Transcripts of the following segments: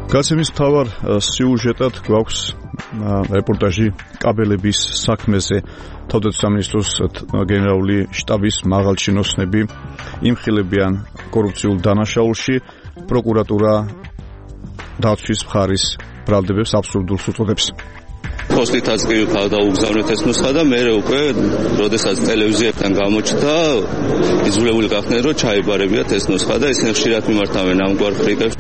გაცემის მთავარ სიუჟეტად გვაქვს რეპორტაჟი კაბელების საქმეზე. თავდაცვის სამინისტროს გენერალური შტაბის მაღალჩინოსნები იმხილებიან კორუფციულ დანაშაულში, პროკურატურა დაცვის მხარის ბრალდებებს აბსურდულს უწოდებს. Postitaz qivqava დაუგზავნეთ ეს ნუსხა და მე უკვე როდესაც ტელევიზიებთან გამოჩნდა იძულებული გახდნენ რომ ჩაიბარებიათ ეს ნუსხა და ისინი ხშირად მიმართავენ ამგვარ ფრიკებს.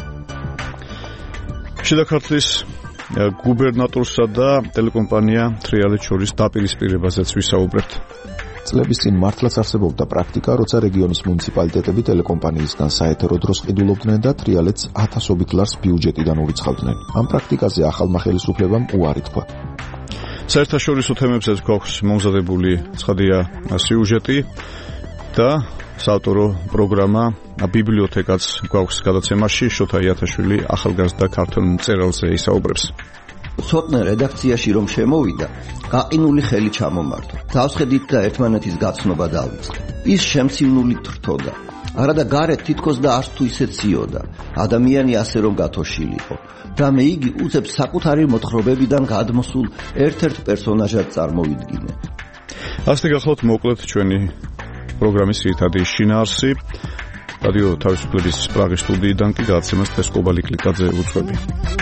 შიდა ქართლის გუბერნატორსა და ტელეკომპანია თრიალეთს შორის დაპირისპირებაზეც ვისაუბრებთ. წლების წინ მართლაც არსებობდა პრაქტიკა, როცა რეგიონის მუნიციპალიტეტები ტელეკომპანიისგან საეთერო დროს ყიდულობდნენ და თრიალეთს ათასობით ლარს ბიუჯეტიდან ურიცხავდნენ. ამ პრაქტიკაზე ახალმა ხელისუფლებამ უარი თქვა. საერთაშორისო თემებზეც გვაქვს მომზადებული ცხადია სიუჟეტი და საავტორო პროგრამა ბიბლიოთეკაც გვაქვს გადაცემაში. შოთა იათაშვილი ახალგაზრდა ქართველ მწერალზე ისაუბრებს. ცოტნე რედაქციაში რომ შემოვიდა, გაყინული ხელი ჩამომართვა. დავსხედით და ერთმანეთის გაცნობა დავიწყე. ის შემცინული თრთოდა. არადა გარეთ თითქოს და არც თუ ისე ციოდა. ადამიანი ასე რომ გათოშილიყო. და მე იგი უცებს საკუთარი მოთხრობებიდან გადმოსულ ერთ-ერთ პერსონაჟად წარმოვიდგინე. ასე გახლავთ მოკლედ ჩვენი პროგრამის ძირითადი შინაარსი. რადიო თავისუფლების პრაღის სტუდიიდან კი გადაცემას თესკობალი კლიკაძე უძღვები.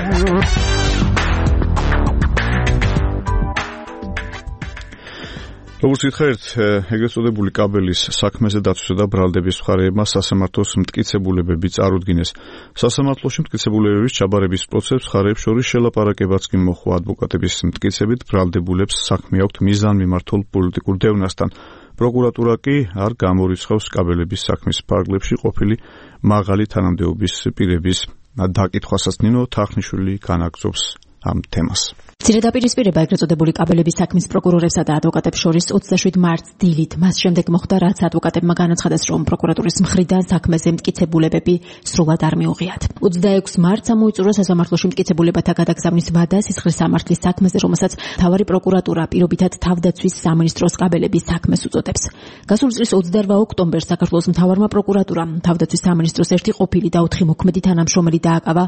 როგორც გითხარით, ეგრეთ წოდებული კაბელის საქმეზე დაცვისა და ბრალდების მხარეებმა სასამართლოს მტკიცებულებები წარუდგინეს. სასამართლოში მტკიცებულებების ჩაბარების პროცესს მხარეებს შორის შელაპარაკებაც კი მოხდა. ადვოკატების მტკიცებით ბრალდებულებს საქმე აქვთ მიზანმიმართულ პოლიტიკურ დევნასთან. პროკურატურა კი არ გამორიცხავს კაბელების საქმის ფარგლებში ყოფილი მაღალი თანამდებობის პირების დაკითხვასაც. ნინო თახნიშვილი განაგრძობს ამ თემას. ძირედაპირისპირება ეგრეთ წოდებული კაბელების საქმის პროკურორებსა და ადვოკატებს შორის 27 მარტს დილით მას შემდეგ მოხდა, რაც ადვოკატებმა განაცხადეს, რომ პროკურატურის მხრიდან საქმეზე მტკიცებულებები სრულად არ მიუღიათ. 26 მარტს ამოიწურა სასამართლოში მტკიცებულებათა გადაგზავნის ვადა სისხლის სამართლის საქმეზე, რომელსაც მთავარი პროკურატურა პირობითად თავდაცვის სამინისტროს კაბელების საქმეს უწოდებს. გასული წლის 28 ოქტომბერს საქართველოს მთავარმა პროკურატურამ თავდაცვის სამინისტროს ერთი ყოფილი და 4 მოქმედი თანამშრომელი დააკავა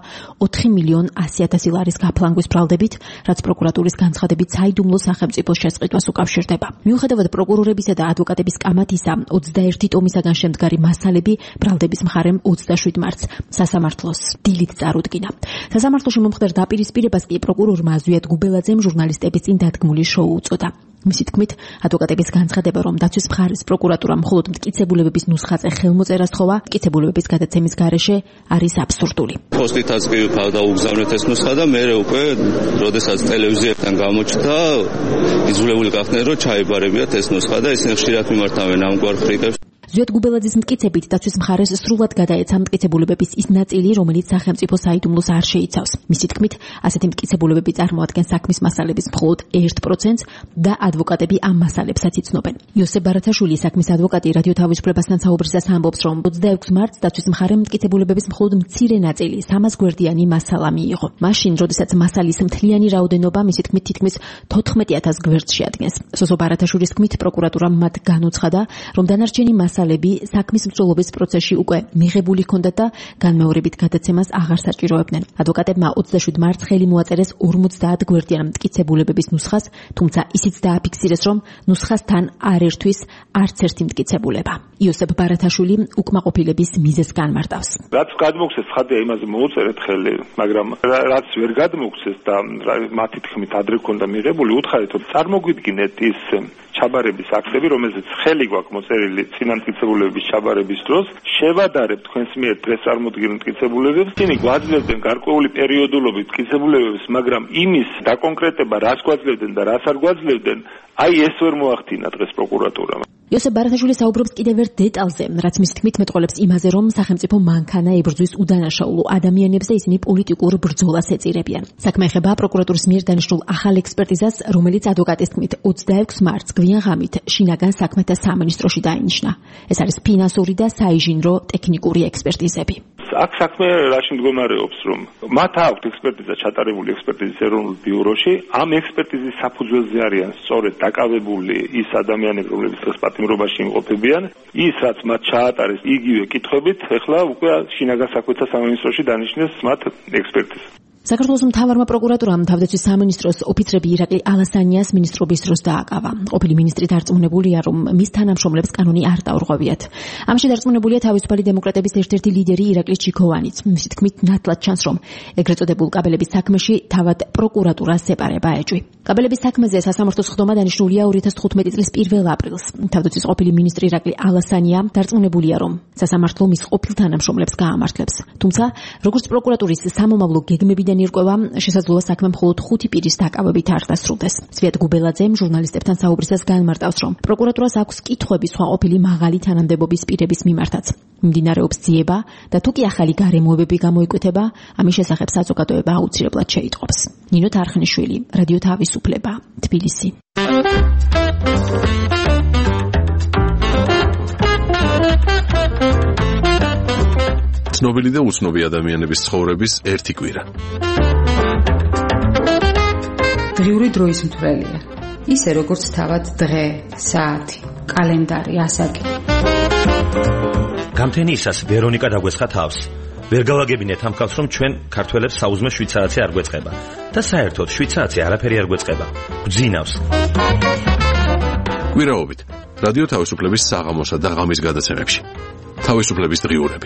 4.100.000 ლარის გაფლანგვის ბრალდებით, რაც პროკურატურის განცხადებით საიდუმლო სახელმწიფოს შესყიდვას უკავშირდება. მიუხედავად პროკურორებისა და ადვოკატების კამათისა, 21 ტომისაგან შემდგარი მასალები ბრალდების მხარემ 27 მარტს სასამართლოს დილით წარუდგინა. სასამართლოში მომხდარ დაპირისპირებას კი პროკურორმა ზვიად გუბელაძემ ჟურნალისტების წინ დადგმული შოუ უწოდა. მისი თქმით, ადვოკატების განცხადება, რომ დაცვის მხარის პროკურატურა მხოლოდ მტკიცებულებების ნუსხაზე ხელმოწერას თხოვა, მტკიცებულებების გადაცემის გარეშე არის აბსურდული. Postitaz qivqava დაუგზავნეთ ეს ნუსხა და მე უკვე როდესაც ტელევიზიებთან გამოჩნდა იძულებული გახდნენ რომ ჩაიბარებიათ ეს ნუსხა და ისინი ხშირად მიმართავენ ამგვარ ფრიკებს. ზვიად გუბელაძის მტკიცებით დაცვის მხარეს სრულად გადაეცა მტკიცებულებების ის ნაწილი, რომელიც სახელმწიფო საიდუმლოს არ შეიცავს. მისი თქმით, ასეთი მტკიცებულებები წარმოადგენს საქმის მასალების მხოლოდ 1%-ს და ადვოკატები ამ მასალებსაც იცნობენ. იოსებ ბარათაშვილი, საქმის ადვოკატი, რადიო თავისუფლებასთან საუბრისას ამბობს, რომ 26 მარტს დაცვის მხარემ მტკიცებულებების მხოლოდ მცირე ნაწილი, 300 გვერდიანი მასალა მიიღო. მაშინ, როდესაც მასალის მთლიანი რაოდენობა, მისი თქმით, თითქმის 14,000 გვერდს შეადგენს. სოსო ბარათაშვილის თქმით, პროკურატურამ მათ განუცხადა, რომ დანარჩენი საქმის მცველობის პროცესში უკვე მიღებული ჰქონდათ და განმეორებით გადაცემას აღარ საჭიროებდნენ. ადვოკატებმა 27 მარტს ხელი მოაწერეს 50 გვერდიან მტკიცებულებების ნუსხას, თუმცა ისიც დააფიქსირეს, რომ ნუსხასთან არ ერთვის არც ერთი მტკიცებულება. იოსებ ბარათაშვილი უკმაყოფილების მიზეზს განმარტავს. რაც გადმოგცეს, ხადია იმაზე მოუწერეთ ხელი, მაგრამ რაც ვერ გადმოგცეს და მათი თქმით ადრე ჰქონდა მიღებული, უთხარით, რომ წარმოგვიდგინეთ ის ჩაბარების აქტები, რომელზეც ხელი გვაქვს მოწერილი წინა მტკიცებულებების ჩაბარების დროს, შევადარებთ თქვენს მიერ დღეს წარმოდგენილ მტკიცებულებებს. ისინი გვაძლევდნენ გარკვეული პერიოდულობით მტკიცებულებებს, მაგრამ იმის დაკონკრეტება, რას გვაძლევდნენ და რას არ გვაძლევდნენ, აი ეს ვერ მოახდინა დღეს პროკურატურამ. იოსებ ბარათაშვილი საუბრობს კიდევ ერთ დეტალზე, რაც მის თქმით მეტყოლებს იმაზე, რომ სახელმწიფო მანქანა ებრძვის უდანაშაულო ადამიანებს და ისინი პოლიტიკურ ბრძოლას ეწირებიან. საქმე ეხება პროკურატურის მიერ დანიშნულ ახალ ექსპერტიზას, რომელიც ადვოკატის თქმით 26 მარტს გვიან ღამით შინაგან საქმეთა სამინისტროში დაინიშნა. ეს არის ფინანსური და საინჟინრო ტექნიკური ექსპერტიზები. აქ საქმე რაში მდგომარეობს, რომ მათ აქვთ ექსპერტიზა ჩატარებული ექსპერტიზის ეროვნულ ბიუროში, ამ ექსპერტიზის საფუძველზე არიან სწორედ დაკავებული ის ადამიანები, რომლებიც დღეს პატიმრობაში იმყოფებიან, ის რაც მათ ჩაატარეს იგივე კითხვებით, ეხლა უკვე შინაგან საქმეთა სამინისტროში დანიშნეს მათ ექსპერტიზა. საქართველოს მთავარმა პროკურატურამ თავდაცვის სამინისტროს ოფიცრები ირაკლი ალასანიას მინისტრობის დროს დააკავა. ყოფილი მინისტრი დარწმუნებულია, რომ მის თანამშრომლებს კანონი არ დაურღვევიათ. ამაში დარწმუნებულია თავისუფალი დემოკრატების ერთ-ერთი ლიდერი ირაკლი ჩიქოვანიც. მისი თქმით, ნათლად ჩანს, რომ ეგრეთ წოდებულ კაბელების საქმეში თავად პროკურატურას ეპარება ეჭვი. კაბელების საქმეზე სასამართლოს ხდომა დანიშნულია 2015 წლის 1 აპრილს. თავდაცვის ყოფილი მინისტრი ირაკლი ალასანია დარწმუნებულია, რომ სასამართლო მის ყოფილ თანამშრომლებს გაამართლებს. თუმცა, როგორც პროკურატურის სამომავლო გეგმებიდან ირკვევა, შესაძლოა საქმე მხოლოდ 5 პირის დაკავებით არ დასრულდეს. სვიად გუბელაძემ ჟურნალისტებთან საუბრისას განმარტავს, რომ პროკურატურას აქვს კითხვები სხვა ყოფილი მაღალი თანამდებობის პირების მიმართაც. მიმდინარეობს ძიება და თუ კი ახალი გარემოებები გამოიკვეთება, ამის შესახებ საზოგადოება აუცილებლად შეიტყობს. ნინო თარხნიშვილი, რადიო თავისუფლება, თბილისი. ცნობილი და უცნობი ადამიანების ცხოვრების ერთი კვირა. დღიური დროის მთვრელია. ისე როგორც თავად დღე, საათი, კალენდარი, ასაკი. გამთენიისას ვერონიკა დაგვესხა თავს. ვერ გავაგებინეთ ამ ხალხს, რომ ჩვენ ქართველებს საუზმე 7 საათი არ გვეწყება და საერთოდ 7 საათი არაფერი არ გვეწყება. გვძინავს. კვირაობით რადიო თავისუფლების საღამოსა და ღამის გადაცემებში. თავისუფლების დღიურები.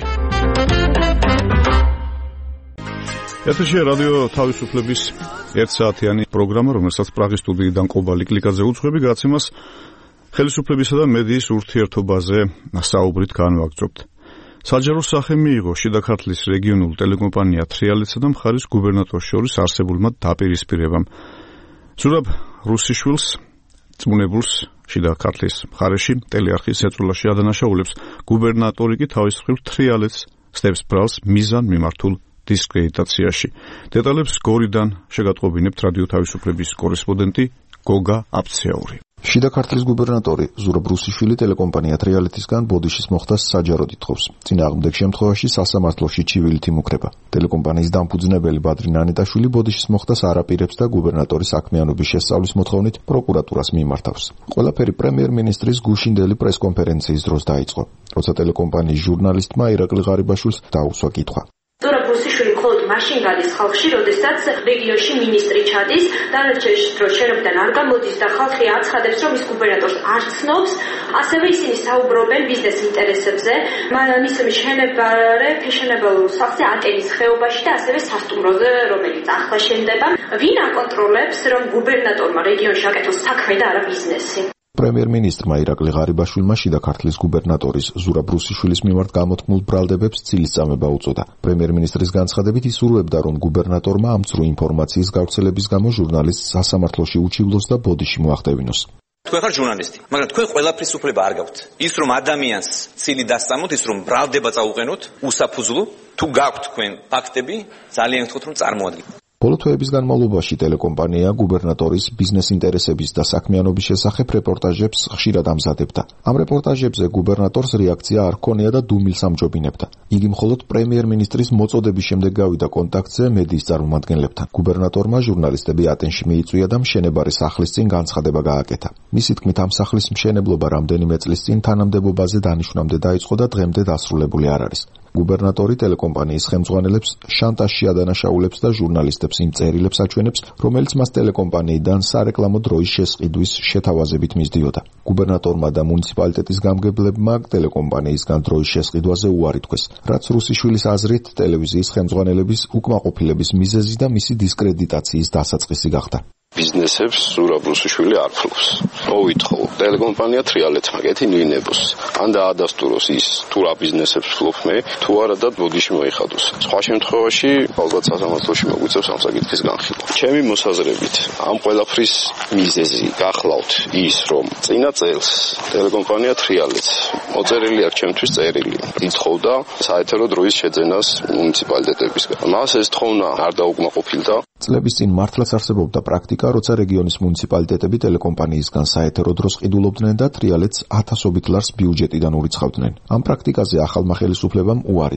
ეთერშია რადიო თავისუფლების 1 საათიანი პროგრამა, რომელსაც პრაღის სტუდიიდან ყობალი კლიკაძე უძღვები, გადაცემას ხელისუფლებისა და მედიის ურთიერთობაზე საუბრით განვაგრძობთ. საჯარო სახე მიიღო შიდა ქართლის რეგიონულ ტელეკომპანია თრიალეთსა და მხარის გუბერნატორს შორის არსებულმა დაპირისპირებამ. ზურაბ რუსიშვილს წმუნებულს შიდა ქართლის მხარეში ტელეარხის ეწოლაში ადანაშაულებს. გუბერნატორი კი თავის მხრივ თრიალეთს სტებს ბრალს მიზან მიმართულ დისკრედიტაციაში. დეტალებს გორიდან შეგატყობინებთ რადიო თავისუფლების კორესპონდენტი გოგა აფცეური. შიდა ქართლის გუბერნატორი ზურაბ რუსიშვილი ტელეკომპანია თრიალეთისგან ბოდიშის მოხდას საჯაროდ ითხოვს. წინააღმდეგ შემთხვევაში სასამართლოში ჩივილით იმუქრება. ტელეკომპანიის დამფუძნებელი ბადრი ნანეტაშვილი ბოდიშის მოხდას არ აპირებს და გუბერნატორის საქმიანობის შესწავლის მოთხოვნით პროკურატურას მიმართავს. ყველაფერი პრემიერ-მინისტრის გუშინდელი პრესკონფერენციის დროს დაიწყო, როცა ტელეკომპანიის ჟურნალისტმა ირაკლი ღარიბაშვილს დაუსვა კითხვა. ზურაბ რუსიშვილი მხოლოდ მაშინ გადის ხალხში, როდესაც რეგიონში მინისტრი ჩადის, დანარჩენ დროს შენობიდან არ გამოდის და ხალხი აცხადებს, რომ ის გუბერნატორს არ ცნობს, ასევე ისინი საუბრობენ ბიზნეს ინტერესებზე, მის მშენებარე ფეშენებელ სახლზე ატენის ხეობაში და ასევე სასტუმროზე, რომელიც ახლა შენდება. ვინ აკონტროლებს, რომ გუბერნატორმა რეგიონში აკეთოს საქმე და არა ბიზნესი? პრემიერ-მინისტრმა ირაკლი ღარიბაშვილმა შიდა ქართლის გუბერნატორის ზურაბ რუსიშვილის მიმართ გამოთქმულ ბრალდებებს ცილისწამება უწოდა. პრემიერ-მინისტრის განცხადებით ის ურვებდა, რომ გუბერნატორმა ამ ცრუ ინფორმაციის გავრცელების გამო ჟურნალისტს სასამართლოში უჩივლოს და ბოდიში მოახტევინოს. თქვენ ხარ ჟურნალისტი, მაგრამ თქვენ ყველაფრის უფლება არ გაქვთ. ის რომ ადამიანს ცილი დასწამოთ, ის რომ ბრალდება წაუყენოთ, უსაფუძლო, თუ გაქვთ თქვენ ფაქტები, ძალიან გთხოვთ რომ წარმოადგინოთ. ბოლო თვეების განმავლობაში ტელეკომპანია გუბერნატორის ბიზნეს ინტერესების და საქმიანობის შესახებ რეპორტაჟებს ხშირად ამზადებდა. ამ რეპორტაჟებზე გუბერნატორს რეაქცია არ ჰქონია და დუმილს ამჯობინებდა. იგი მხოლოდ პრემიერ-მინისტრის მოწოდების შემდეგ გავიდა კონტაქტზე მედიის წარმომადგენლებთან. გუბერნატორმა ჟურნალისტები ატენში მიიწვია და მშენებარე სახლის წინ განცხადება გააკეთა. მისი თქმით, ამ სახლის მშენებლობა რამდენიმე წლის წინ თანამდებობაზე დანიშვნამდე დაიწყო და დღემდე დასრულებული არ არის. გუბერნატორი ტელეკომპანიის ხელმძღვანელებს შანტაჟში ადანაშაულებს და ჟურნალისტებს იმ წერილებს აჩვენებს, რომელიც მას ტელეკომპანიიდან სარეკლამო დროის შესყიდვის შეთავაზებით მისდიოდა. გუბერნატორმა და მუნიციპალიტეტის გამგებლებმა ტელეკომპანიისგან დროის შესყიდვაზე უარი თქვეს, რაც რუსიშვილის აზრით ტელევიზიის ხელმძღვანელების უკმაყოფილების მიზეზი და მისი დისკრედიტაციის დასაწყისი გახდა. ბიზნესებს ზურაბ რუსიშვილი არ ფლობს. მოვითხოვ ტელეკომპანია თრიალეთმა გეთინინებოს. ან დაადასტუროს ის თუ რა ბიზნესებს ფლობ მე, თუ არა და ბოდიში მოიხადოს. სხვა შემთხვევაში ალბათ სასამართლოში მოგვიწევს ამ საკითხის განხილვა. ჩემი მოსაზრებით, ამ ყველაფრის მიზეზი გახლავთ ის, რომ წინა წელს ტელეკომპანია თრიალეთს მოწერილი აქვს ჩემთვის წერილი. ითხოვდა საეთერო დროის შეძენას მუნიციპალიტეტებისგან. მას ეს თხოვნა არ დაუკმაყოფილდა. წლების წინ მართლაც არსებობდა პრაქტიკა, როცა რეგიონის მუნიციპალიტეტები ტელეკომპანიისგან საეთერო დროს ყიდულობდნენ და თრიალეთს ათასობით ლარს ბიუჯეტიდან ურიცხავდნენ. ამ პრაქტიკაზე ახალმა ხელისუფლებამ უარი თქვა.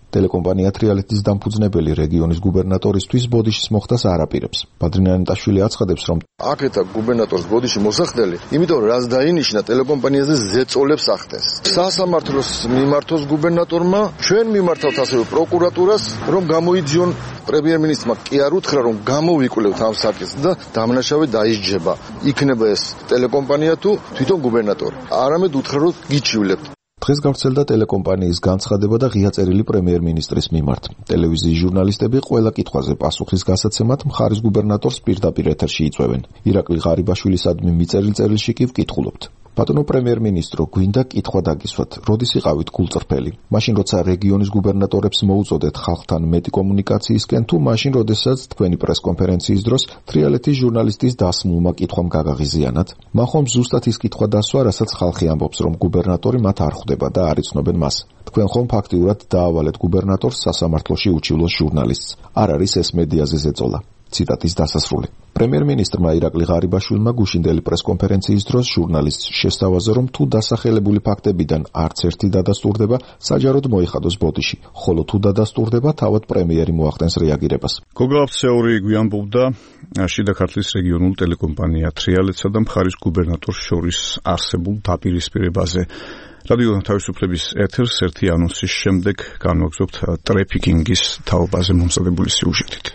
ტელეკომპანია თრიალეთის დამფუძნებელი რეგიონის გუბერნატორისთვის ბოდიშის მოხდას არ აპირებს. ბადრინანეტაშვილი აცხადებს, რომ აქეთა გუბერნატორს ბოდიში მოსახდელი, იმიტომ რაც დაინიშნა ტელეკომპანიაზე ზეწოლებს ახდენს. სასამართლოს მიმართოს გუბერნატორმა, ჩვენ მიმართავთ ასევე პროკურატურას, რომ გამოიძიონ პრემიერ-მინისტრმა კი არ უთხრა, რომ გამოვიკვლევთ ამ საკითხს და დამნაშავე დაისჯება. იქნება ეს ტელეკომპანია თუ თვითონ გუბერნატორი. არამედ უთხრა, რომ გიჩივლებთ. დღეს გავრცელდა ტელეკომპანიის განცხადება და ღია წერილი პრემიერ-მინისტრის მიმართ. ტელევიზიის ჟურნალისტები ყველა კითხვაზე პასუხის გასაცემად მხარის გუბერნატორს პირდაპირ ეთერში იწვევენ. ირაკლი ღარიბაშვილისადმი მიწერილ წერილში კი ვკითხულობთ. ბატონო პრემიერ-მინისტრო, გვინდა კითხვა დაგისვათ, როდის იყავით გულწრფელი? მაშინ როცა რეგიონის გუბერნატორებს მოუწოდეთ ხალხთან მეტი კომუნიკაციისკენ, თუ მაშინ როდესაც თქვენი პრესკონფერენციის დროს თრიალეთის ჟურნალისტის დასმულმა კითხვამ გაგაღიზიანათ? მან ხომ ზუსტად ის კითხვა დასვა, რასაც ხალხი ამბობს, რომ გუბერნატორი მათ არ ხვდება და არ იცნობენ მას. თქვენ ხომ ფაქტიურად დაავალეთ გუბერნატორს სასამართლოში უჩივლოს ჟურნალისტს. არ არის ეს მედიაზე ზეწოლა. ციტატის დასასრული. პრემიერ-მინისტრმა ირაკლი ღარიბაშვილმა გუშინდელი პრესკონფერენციის დროს ჟურნალისტს შესთავაზა, რომ თუ დასახელებული ფაქტებიდან არც ერთი დადასტურდება, საჯაროდ მოიხადოს ბოდიში, ხოლო თუ დადასტურდება, თავად პრემიერი მოახდენს რეაგირებას. გოგა აფცეური გვიამბობდა შიდა ქართლის რეგიონულ ტელეკომპანია თრიალეთსა და მხარის გუბერნატორს შორის არსებულ დაპირისპირებაზე. რადიო თავისუფლების ეთერს ერთი ანონსის შემდეგ განვაგზავნებთ ტრეფიკინგის თაობაზე მომზადებული სიუჟეტით.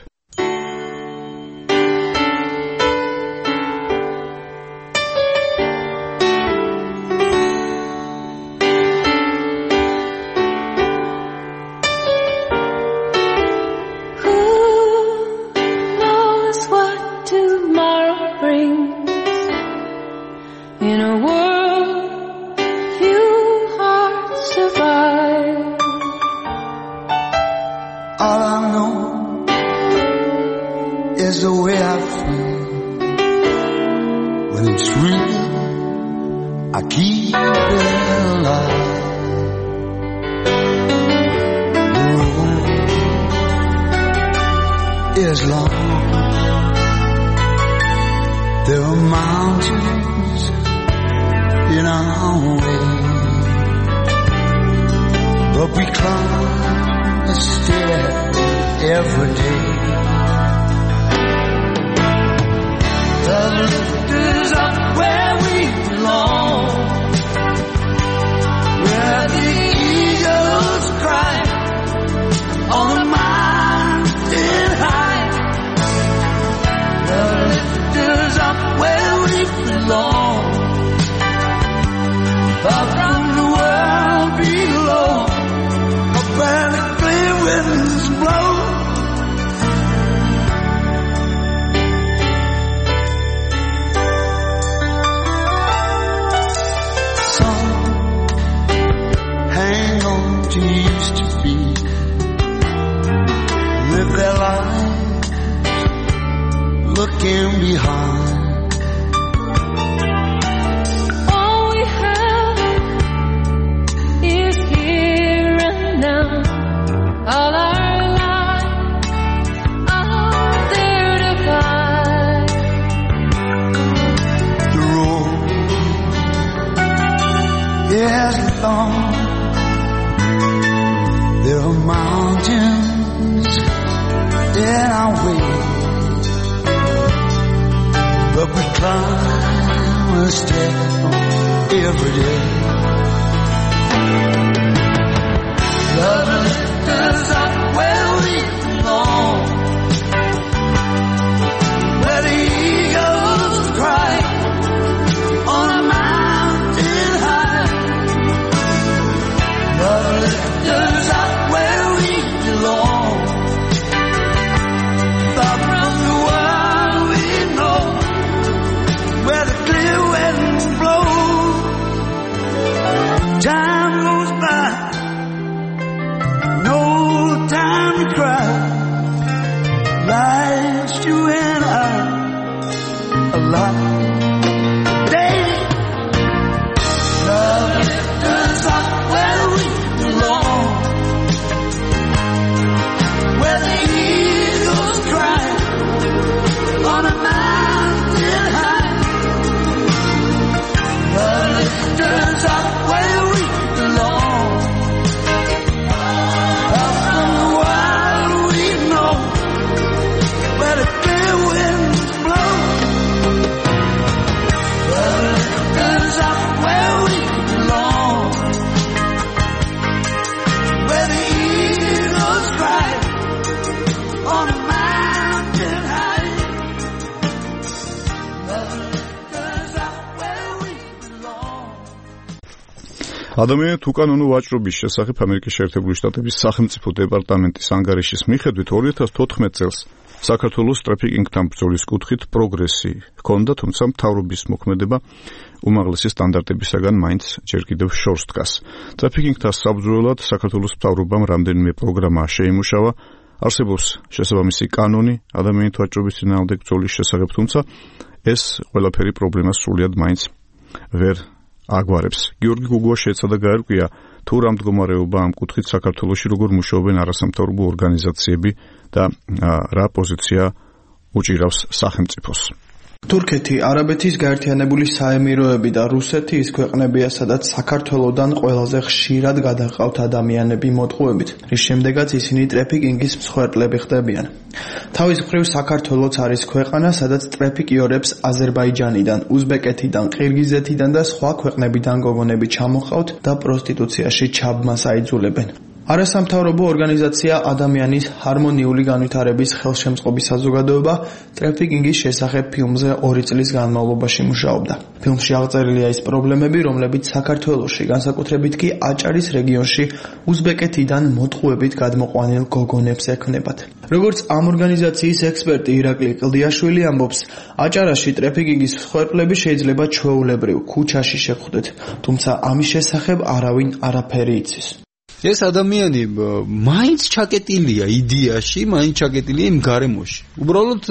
ადამიანთა უკანონო ვაჭრობის შესახებ ამერიკის შეერთებული შტატების სახელმწიფო დეპარტამენტის ანგარიშის მიხედვით 2014 წელს საქართველოს ტრაფიკინგთან ბრძოლის კუთხით პროგრესი ჰქონდა, თუმცა მთავრობის მოქმედება უმაღლესი სტანდარტებისაგან მაინც ჯერ კიდევ შორს დგას. ტრაფიკინგთან საბრძოლოდ საქართველოს მთავრობამ რამდენიმე პროგრამა შეიმუშავა, არსებობს შესაბამისი კანონი ადამიანთა ვაჭრობის წინააღმდეგ ბრძოლის შესახებ, თუმცა ეს ყველაფერი პრობლემას სრულად მაინც ვერ აგვარებს. გიორგი გუგუა შეეცადა გაერკვია თუ რა მდგომარეობა ამ კუთხით საქართველოში როგორ მუშაობენ არასამთავრობო ორგანიზაციები და რა პოზიცია უჭირავს სახელმწიფოს. თურქეთი, არაბეთის გაერთიანებული საემიროები და რუსეთი ის ქვეყნებია, სადაც საქართველოსთან ყველაზე ხშირად გადაყავთ ადამიანები მოტყუებით, რის შემდეგაც ისინი ტრაფიკინგის მსხვერპლები ხდებიან. თავის მხრივ საქართველოც არის ქვეყანა, სადაც ტრაფიკიორებს აზერბაიჯანიდან, უზბეკეთიდან, ყირგიზეთიდან და სხვა ქვეყნებიდან გოგონები ჩამოჰყავთ და პროსტიტუციაში ჩაბმას აიძულებენ. არასამთავრობო ორგანიზაცია ადამიანის ჰარმონიული განვითარების ხელშემწყობის საზოგადოება ტრაფიკინგის შესახებ ფილმზე 2 წლის განმავლობაში მუშაობდა. ფილმში აღწერილია ის პრობლემები, რომლებიც საქართველოში, განსაკუთრებით კი აჭარის რეგიონში უზბეკეთიდან მოტყუებით გადმოყვანილ გოგონებს ექმნებათ. როგორც ამ ორგანიზაციის ექსპერტი ირაკლი კლდიაშვილი ამბობს, აჭარაში ტრაფიკინგის მსხვერპლები შეიძლება ჩვეულებრივ ქუჩაში შეხვდეთ, თუმცა ამის შესახებ არავინ არაფერი იცის. ეს ადამიანი მაინც ჩაკეტილია იდეაში, მაინც ჩაკეტილია იმ გარემოში. უბრალოდ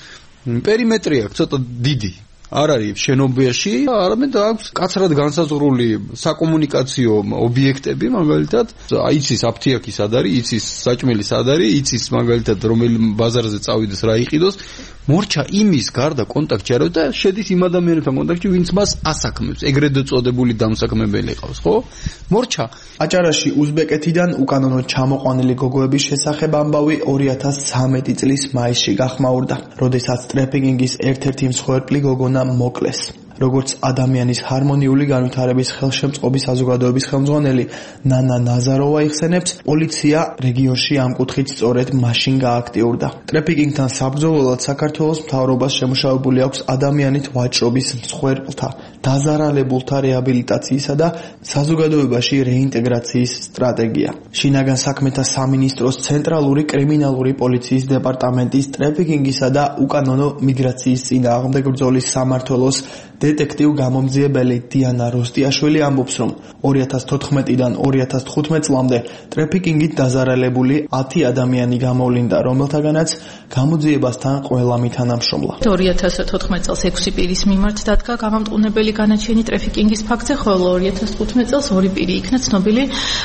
პერიმეტრი აქვს ცოტა დიდი. არ არის შენობებში, არამედ აქვს კაცრად განსაზღვრული საკომუნიკაციო ობიექტები, მაგალითად, იცის აფთიაქი სად არის, იცის საჭმელი სად არის, იცის მაგალითად რომელი ბაზარზე წავიდეს რა იყიდოს. მორჩა იმის გარდა კონტაქტი არის და შედის იმ ადამიანებთან კონტაქტში, ვინც მას ასაქმებს, ეგრეთ წოდებული დამსაქმებელი ყავს, ხო? მორჩა აჭარაში უზბეკეთიდან უკანონოდ ჩამოყვანილი გოგოების შესახებ ამბავი 2013 წლის მაისში გახმაურდა, როდესაც ტრაფიკინგის ერთ-ერთი მსხვერპლი გოგონა მოკლეს. როგორც ადამიანის ჰარმონიული განვითარების ხელშემწყობის საზოგადოების ხელმძღვანელი ნანა ნაზაროვა იხსენებს, პოლიცია რეგიონში ამ კუთხით სწორედ მაშინ გააქტიურდა. ტრაფიკინგთან საბრძოლოდ საქართველოს მთავრობას შემუშავებული აქვს ადამიანით ვაჭრობის მსხვერპლთა, დაზარალებულთა რეაბილიტაციისა და საზოგადოებაში რეინტეგრაციის სტრატეგია. შინაგან საქმეთა სამინისტროს ცენტრალური კრიმინალური პოლიციის დეპარტამენტის ტრაფიკინგისა და უკანონო მიგრაციის წინააღმდეგ ბრძოლის სამმართველოს დეტექტივ გამომძიებელი დიანა როსტიაშვილი ამბობს, რომ 2014-დან 2015 წლამდე ტრაფიკინგით დაზარალებული 10 ადამიანი გამოვლინდა, რომელთაგანაც გამოძიებასთან ყველა მითანამშრომლა. 2014 წელს 6 პირის მიმართ დადგა გამამტყუნებელი განაჩენი ტრაფიკინგის ფაქტზე, ხოლო 2015 წელს 2 პირი იქნა ცნობილი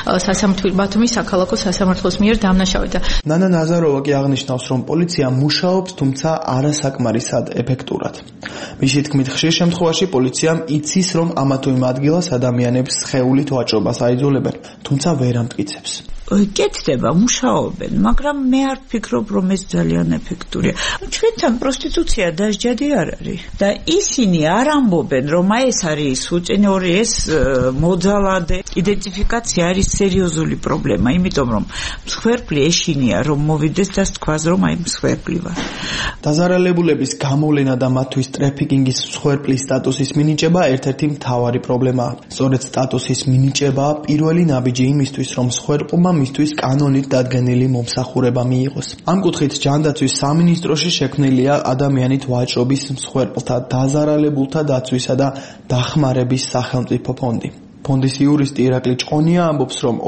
ბათუმის საქალაქო სასამართლოს მიერ დამნაშავედ. ნანა ნაზაროვა კი აღნიშნავს, რომ პოლიცია მუშაობს, თუმცა არასაკმარისად ეფექტურად. მისი თქმით, ხშირ შემთხვევაში პოლიციამ იცის, რომ ამა თუ იმ ადგილას ადამიანებს სხეულით ვაჭრობას აიძულებენ, თუმცა ვერ ამტკიცებს. კეთდება, მუშაობენ, მაგრამ მე არ ვფიქრობ, რომ ეს ძალიან ეფექტურია. ჩვენთან პროსტიტუცია დასჯადი არ არის და ისინი არ ამბობენ, რომ ეს არის უწინოური, ეს მოძალადე. იდენტიფიკაცია არის სერიოზული პრობლემა, იმიტომ რომ მსხვერპლი ეშინია, რომ მოვიდეს და თქვას, რომ აი მსხვერპლი ვარ. დაზარალებულების გამოვლენა და მათთვის ტრაფიკინგის მსხვერპლის სტატუსის მინიჭება ერთ-ერთი მთავარი პრობლემაა. სწორედ სტატუსის მინიჭება პირველი ნაბიჯი იმისთვის, რომ მსხვერპლმა მისთვის კანონით დადგენილი მომსახურება მიიღოს. ამ კუთხით ჯანდაცვის სამინისტროში შექმნილია ადამიანით ვაჭრობის მსხვერპლთა, დაზარალებულთა დაცვისა და დახმარების სახელმწიფო ფონდი. ფონდის იურისტი ირაკლი ჭყონია ამბობს, რომ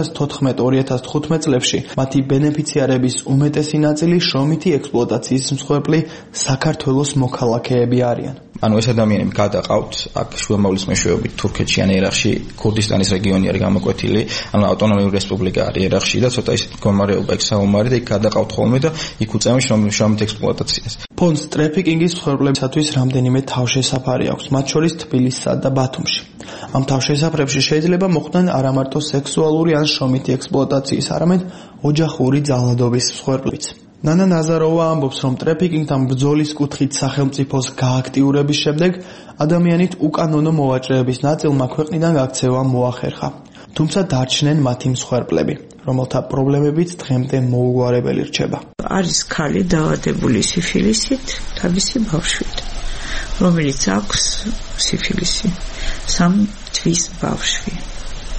2014-2015 წლებში მათი ბენეფიციარების უმეტესი ნაწილი შრომითი ექსპლუატაციის მსხვერპლი საქართველოს მოქალაქეები არიან. ანუ ეს ადამიანები გადაყავთ აქ შუამავლის მეშვეობით თურქეთში ან ერაყში, ქურდისტანის რეგიონი არის გამოკვეთილი, ანუ ავტონომიური რესპუბლიკა არის ერაყში და ცოტა ისეთი მდგომარეობა იქ საომარი და იქ გადაყავთ ხოლმე და იქ უწევენ შრომით ექსპლუატაციას. ფონდს ტრაფიკინგის მსხვერპლებისათვის რამდენიმე თავშესაფარი აქვს, მათ შორის თბილისსა და ბათუმში. ამ თავშესაფრებში შეიძლება მოხვდნენ არა მარტო სექსუალური ან შრომითი ექსპლუატაციის, არამედ ოჯახური ძალადობის მსხვერპლიც. ნანა ნაზაროვა ამბობს, რომ ტრაფიკინგთან ბრძოლის კუთხით სახელმწიფოს გააქტიურების შემდეგ ადამიანით უკანონო მოვაჭრეების ნაწილმა ქვეყნიდან გაქცევა მოახერხა. თუმცა დარჩნენ მათი მსხვერპლები, რომელთა პრობლემებიც დღემდე მოუგვარებელი რჩება. არის ქალი დაავადებული სიფილისით, თავისი ბავშვით, რომელიც აქვს სიფილისი, 3 თვის ბავშვი.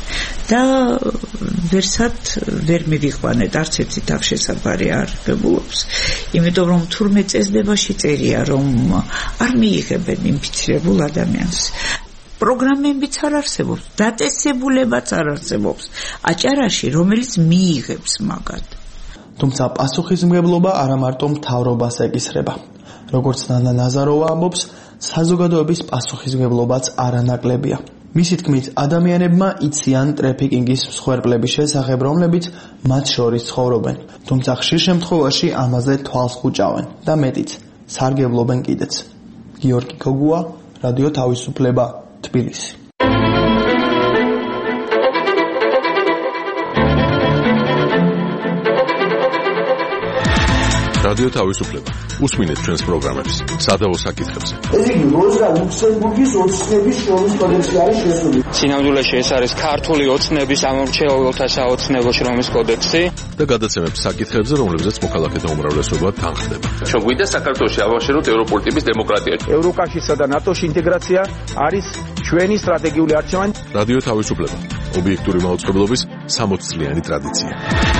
და ვერსად ვერ მივიყვანეთ არც ერთი თავშესაფარი არ ღებულობს, იმიტომ რომ თურმე წესდებაში წერია რომ არ მიიღებენ ინფიცირებულ ადამიანს. პროგრამებიც არ არსებობს, დაწესებულებაც არ არსებობს აჭარაში, რომელიც მიიღებს მაგათ. თუმცა პასუხისმგებლობა არა მარტო მთავრობას ეკისრება. როგორც ნანა ნაზაროვა ამბობს, საზოგადოების პასუხისმგებლობაც არანაკლებია. მისი თქმით, ადამიანებმა იციან ტრაფიკინგის მსხვერპლების შესახებ, რომლებიც მათ შორის ცხოვრობენ, თუმცა ხშირ შემთხვევაში ამაზე თვალს ხუჭავენ და მეტიც, სარგებლობენ კიდეც. გიორგი გოგუა, რადიო თავისუფლება, თბილისი. რადიო თავისუფლება. უსმინეთ ჩვენს პროგრამებს სადავო საკითხებზე. ეს იგი როზა ლუქსემბურგის ოცნების შრომის კოდექსი არის შესული. სინამდვილეში ეს არის ქართული ოცნების ამომრჩეველთა საოცნებო შრომის კოდექსი და გადაცემებს საკითხებზე, რომლებზეც მოქალაქეთა უმრავლესობა თანხდება. ჩვენ გვინდა საქართველოში ავაშენოთ ევროპული ტიპის დემოკრატია. ევროკავშირსა და ნატოში ინტეგრაცია არის ჩვენი სტრატეგიული არჩევანი. რადიო თავისუფლება. ობიექტური მაუწყებლობის 60 წლიანი ტრადიცია.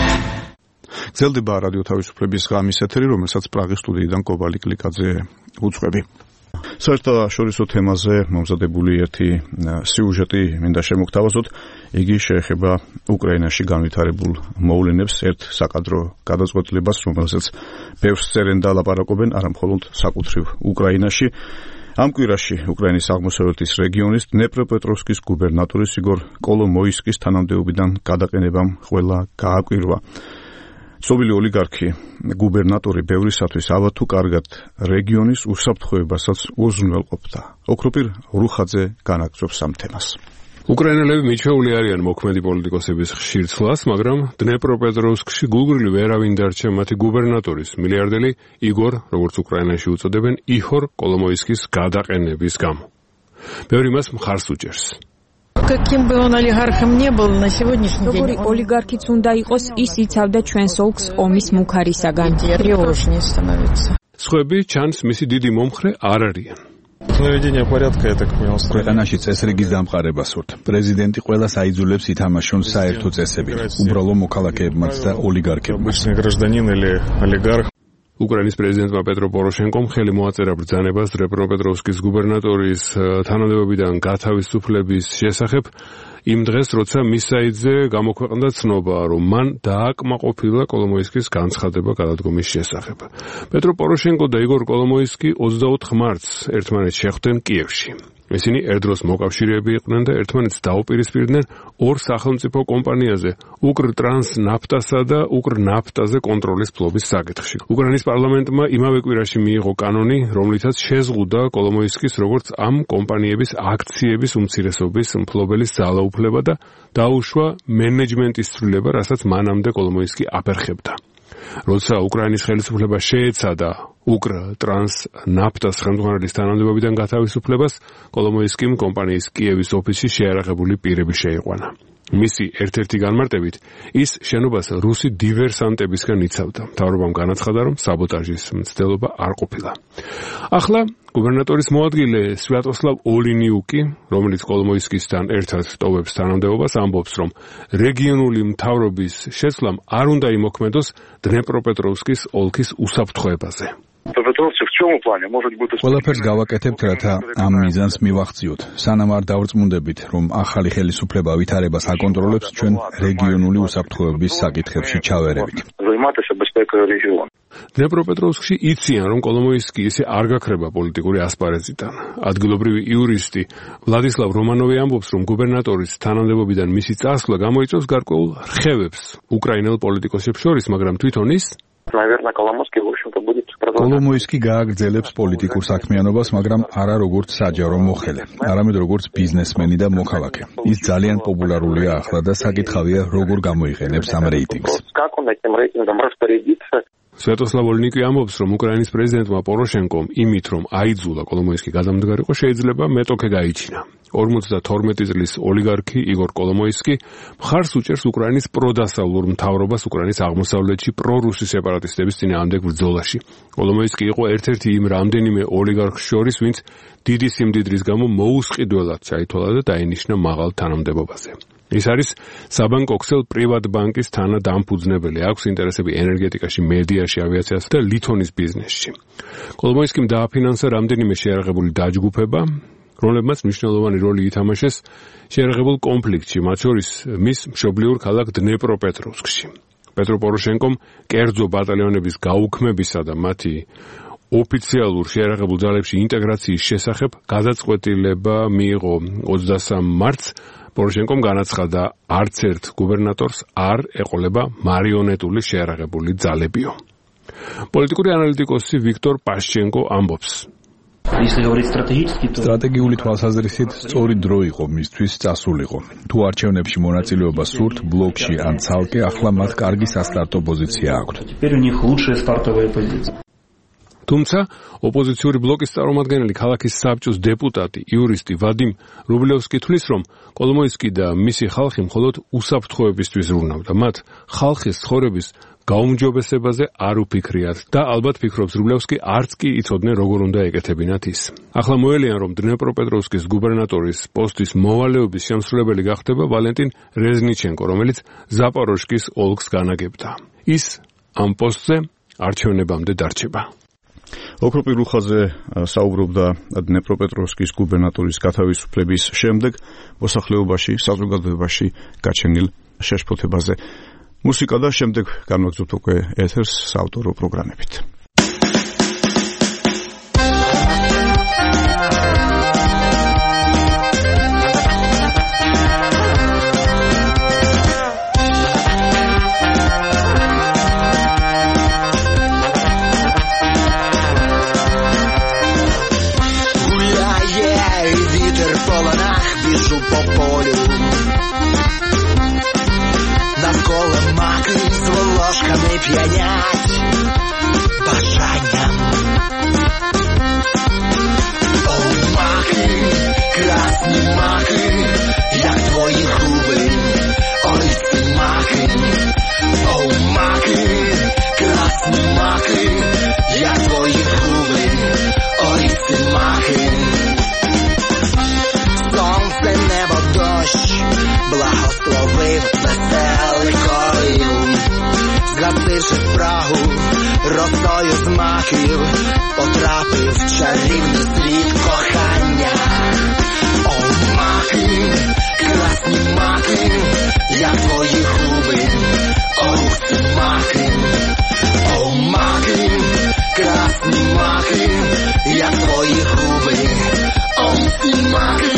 გრძელდება რადიო თავისუფლების ღამის ეთერი, რომელსაც პრაღის სტუდიიდან კობალი კლიკაძე უძღვები. საერთაშორისო თემაზე მომზადებული ერთი სიუჟეტი მინდა შემოგთავაზოთ. იგი შეეხება უკრაინაში განვითარებულ მოვლენებს, ერთ საკადრო გადაწყვეტილებას, რომელსაც ბევრს წერენ და ლაპარაკობენ, არა მხოლოდ საკუთრივ უკრაინაში. ამ კვირაში უკრაინის აღმოსავლეთის რეგიონის დნეპროპეტროვსკის გუბერნატორის იგორ კოლომოისკის თანამდებობიდან გადაყენებამ ყველა გააკვირვა. ცნობილი ოლიგარქი გუბერნატორი ბევრისათვის ალბათ თუ კარგად რეგიონის უსაფრთხოებასაც უზრუნველყოფდა. ოქროპირ რუხაძე განაგრძობს ამ თემას. უკრაინელები მიჩვეული არიან მოქმედი პოლიტიკოსების ხშირ ცვლას, მაგრამ დნეპროპეტროვსკში გულგრილი ვერავინ დარჩა მათი გუბერნატორის მილიარდელი იგორ, როგორც უკრაინაში უწოდებენ, იჰორ კოლომოისკის გადაყენების გამო. ბევრი მას მხარს უჭერს. Каким бы он олигархом не был, на сегодняшний день... Როგორი ოლიგარქიც უნდა იყოს, ის იცავდა ჩვენს ოლქს ომის მუქარისაგან. Тревожнее становится. სხვები ჩანს მისი დიდი მომხრე არ არიან. Наведение порядка, я так понял. ქვეყანაში წესრიგის დამყარება სურთ. პრეზიდენტი ყველას აიძულებს ითამაშონ საერთო წესები, უბრალო მოქალაქეებმაც და ოლიგარქებმაც. Обычный гражданин или олигарх. უკრაინის პრეზიდენტმა პეტრო პოროშენკომ ხელი მოაწერა ბრძანებას დნეპროპეტროვსკის გუბერნატორის თანამდებობიდან გათავისუფლების შესახებ იმ დღეს, როცა მის საიტზე გამოქვეყნდა ცნობა, რომ მან დააკმაყოფილა კოლომოისკის განცხადება გადადგომის შესახებ. პეტრო პოროშენკო და იგორ კოლომოისკი 24 მარტს ერთმანეთს შეხვდნენ კიევში. ისინი ერთდროს მოკავშირეები იყვნენ და ერთმანეთს დაუპირისპირდნენ ორ სახელმწიფო კომპანიაზე, უკრტრანსნაფტასა და უკრნაფტაზე კონტროლის ფლობის საკითხში. უკრაინის პარლამენტმა იმავე კვირაში მიიღო კანონი, რომლითაც შეზღუდა კოლომოისკის როგორც ამ კომპანიების აქციების უმცირესობის მფლობელის ძალაუფლება და დაუშვა მენეჯმენტის ცვლილება, რასაც მანამდე კოლომოისკი აფერხებდა. როცა უკრაინის ხელისუფლება შეეცადა უკრტრანსნაფტას ხელმძღვანელის თანამდებობიდან გათავისუფლებას, კოლომოისკიმ კომპანიის კიევის ოფისში შეარაღებული პირები შეიყვანა. მისი ერთ-ერთი განმარტებით, ის შენობას რუსი დივერსანტებისგან იცავდა. მთავრობამ განაცხადა, რომ საბოტაჟის მცდელობა არ ყოფილა. ახლა გუბერნატორის მოადგილე სვიატოსლავ ოლინიუკი, რომელიც კოლომოისკისთან ერთად ტოვებს თანამდებობას, ამბობს, რომ რეგიონული მთავრობის შეცვლამ არ უნდა იმოქმედოს დნეპროპეტროვსკის ოლქის უსაფრთხოებაზე. ყველაფერს გავაკეთებთ, რათა ამ მიზანს მივახციოთ. სანამ არ დავრწმუნდებით, რომ ახალი ხელისუფლება ვითარებას აკონტროლებს, ჩვენ რეგიონული უსაფრთხოების საკითხებში ჩავერევით. დნეპროპეტროვსკში იციან, რომ კოლომოისკი ისე არ გაქრება პოლიტიკური ასპარეზიდან. ადგილობრივი იურისტი ვლადისლავ რომანოვი ამბობს, რომ გუბერნატორის თანამდებობიდან მისი წასვლა გამოიწვევს გარკვეულ რხევებს უკრაინელ პოლიტიკოსებს შორის, მაგრამ თვითონ ის კოლომოისკი გააგრძელებს პოლიტიკურ საქმიანობას, მაგრამ არა როგორც საჯარო მოხელე, არამედ როგორც ბიზნესმენი და მოქალაქე. ის ძალიან პოპულარულია ახლა და საკითხავია, როგორ გამოიყენებს ამ რეიტინგს. სვიატოსლავ ოლინიუკი ამბობს, რომ უკრაინის პრეზიდენტმა პოროშენკომ იმით, რომ აიძულა კოლომოისკი გადამდგარიყო, შეიძლება მეტოქე გაიჩინა. 52 წლის ოლიგარქი იგორ კოლომოისკი მხარს უჭერს უკრაინის პროდასავლურ მთავრობას უკრაინის აღმოსავლეთში პრორუსი სეპარატისტების წინააღმდეგ ბრძოლაში. კოლომოისკი იყო ერთ-ერთი იმ რამდენიმე ოლიგარქს შორის, ვინც დიდი სიმდიდრის გამო მოუსყიდველად ჩაითვალა და დაინიშნა მაღალ თანამდებობაზე. ის არის საბანკო ქსელ პრივატბანკის თანადამფუძნებელი, აქვს ინტერესები ენერგეტიკაში, მედიაში, ავიაციასა და ლითონის ბიზნესში. კოლომოისკიმ დააფინანსა რამდენიმე შეიარაღებული დაჯგუფება, რომლებმაც მნიშვნელოვანი როლი ითამაშეს შეიარაღებულ კონფლიქტში, მათ შორის მის მშობლიურ ქალაქ დნეპროპეტროვსკში. პეტრო პოროშენკომ კერძო ბატალიონების გაუქმებისა და მათი ოფიციალურ შეიარაღებულ ძალებში ინტეგრაციის შესახებ გადაწყვეტილება მიიღო 23 მარტს. პოროშენკომ განაცხადა, არც ერთ გუბერნატორს არ ეყოლება მარიონეტული შეიარაღებული ძალებიო. პოლიტიკური ანალიტიკოსი ვიქტორ პაშჩენკო ამბობს. სტრატეგიული თვალსაზრისით სწორი დრო იყო მისთვის წასულიყო. თუ არჩევნებში მონაწილეობა სურთ ბლოკში ან ცალკე, ახლა მათ კარგი სასტარტო პოზიცია აქვთ. თუმცა ოპოზიციური ბლოკის წარმომადგენელი ქალაქის საბჭოს დეპუტატი, იურისტი ვადიმ რუბლევსკი თვლის, რომ კოლომოისკი და მისი ხალხი მხოლოდ უსაფრთხოებისთვის ზრუნავდა. მათ ხალხის ცხოვრების გაუმჯობესებაზე არ უფიქრიათ და ალბათ ფიქრობს რუბლევსკი არც კი იცოდნენ როგორ უნდა ეკეთებინათ ის. ახლა მოელიან, რომ დნეპროპეტროვსკის გუბერნატორის პოსტის მოვალეობის შემსრულებელი გახდება ვალენტინ რეზნიჩენკო, რომელიც ზაპოროჟკის ოლქს განაგებდა. ის ამ პოსტზე არჩევნებამდე დარჩება. ოქროპირ უხაზე საუბრობდა დნეპროპეტროვსკის გუბერნატორის გათავისუფლების შემდეგ მოსახლეობაში, საზოგადოებაში გაჩენილ შეშფოთებაზე. მუსიკა და შემდეგ განვაგრძობთ უკვე ეთერს საავტორო პროგრამებით. По полю навколо маки з волошками п'янять бажанням. О, маки, красні маки, як твої губи, ой, ці маки. О, маки, красні маки, як твої губи, ой, ці маки. Небо дощ благословив веселикою, згасивши спрагу росою з маків, потрапив в чарівний світ кохання. О, маки, красні маки, як твої губи, ой, ці маки. О, маки, красні маки, як твої губи, ой, ці маки.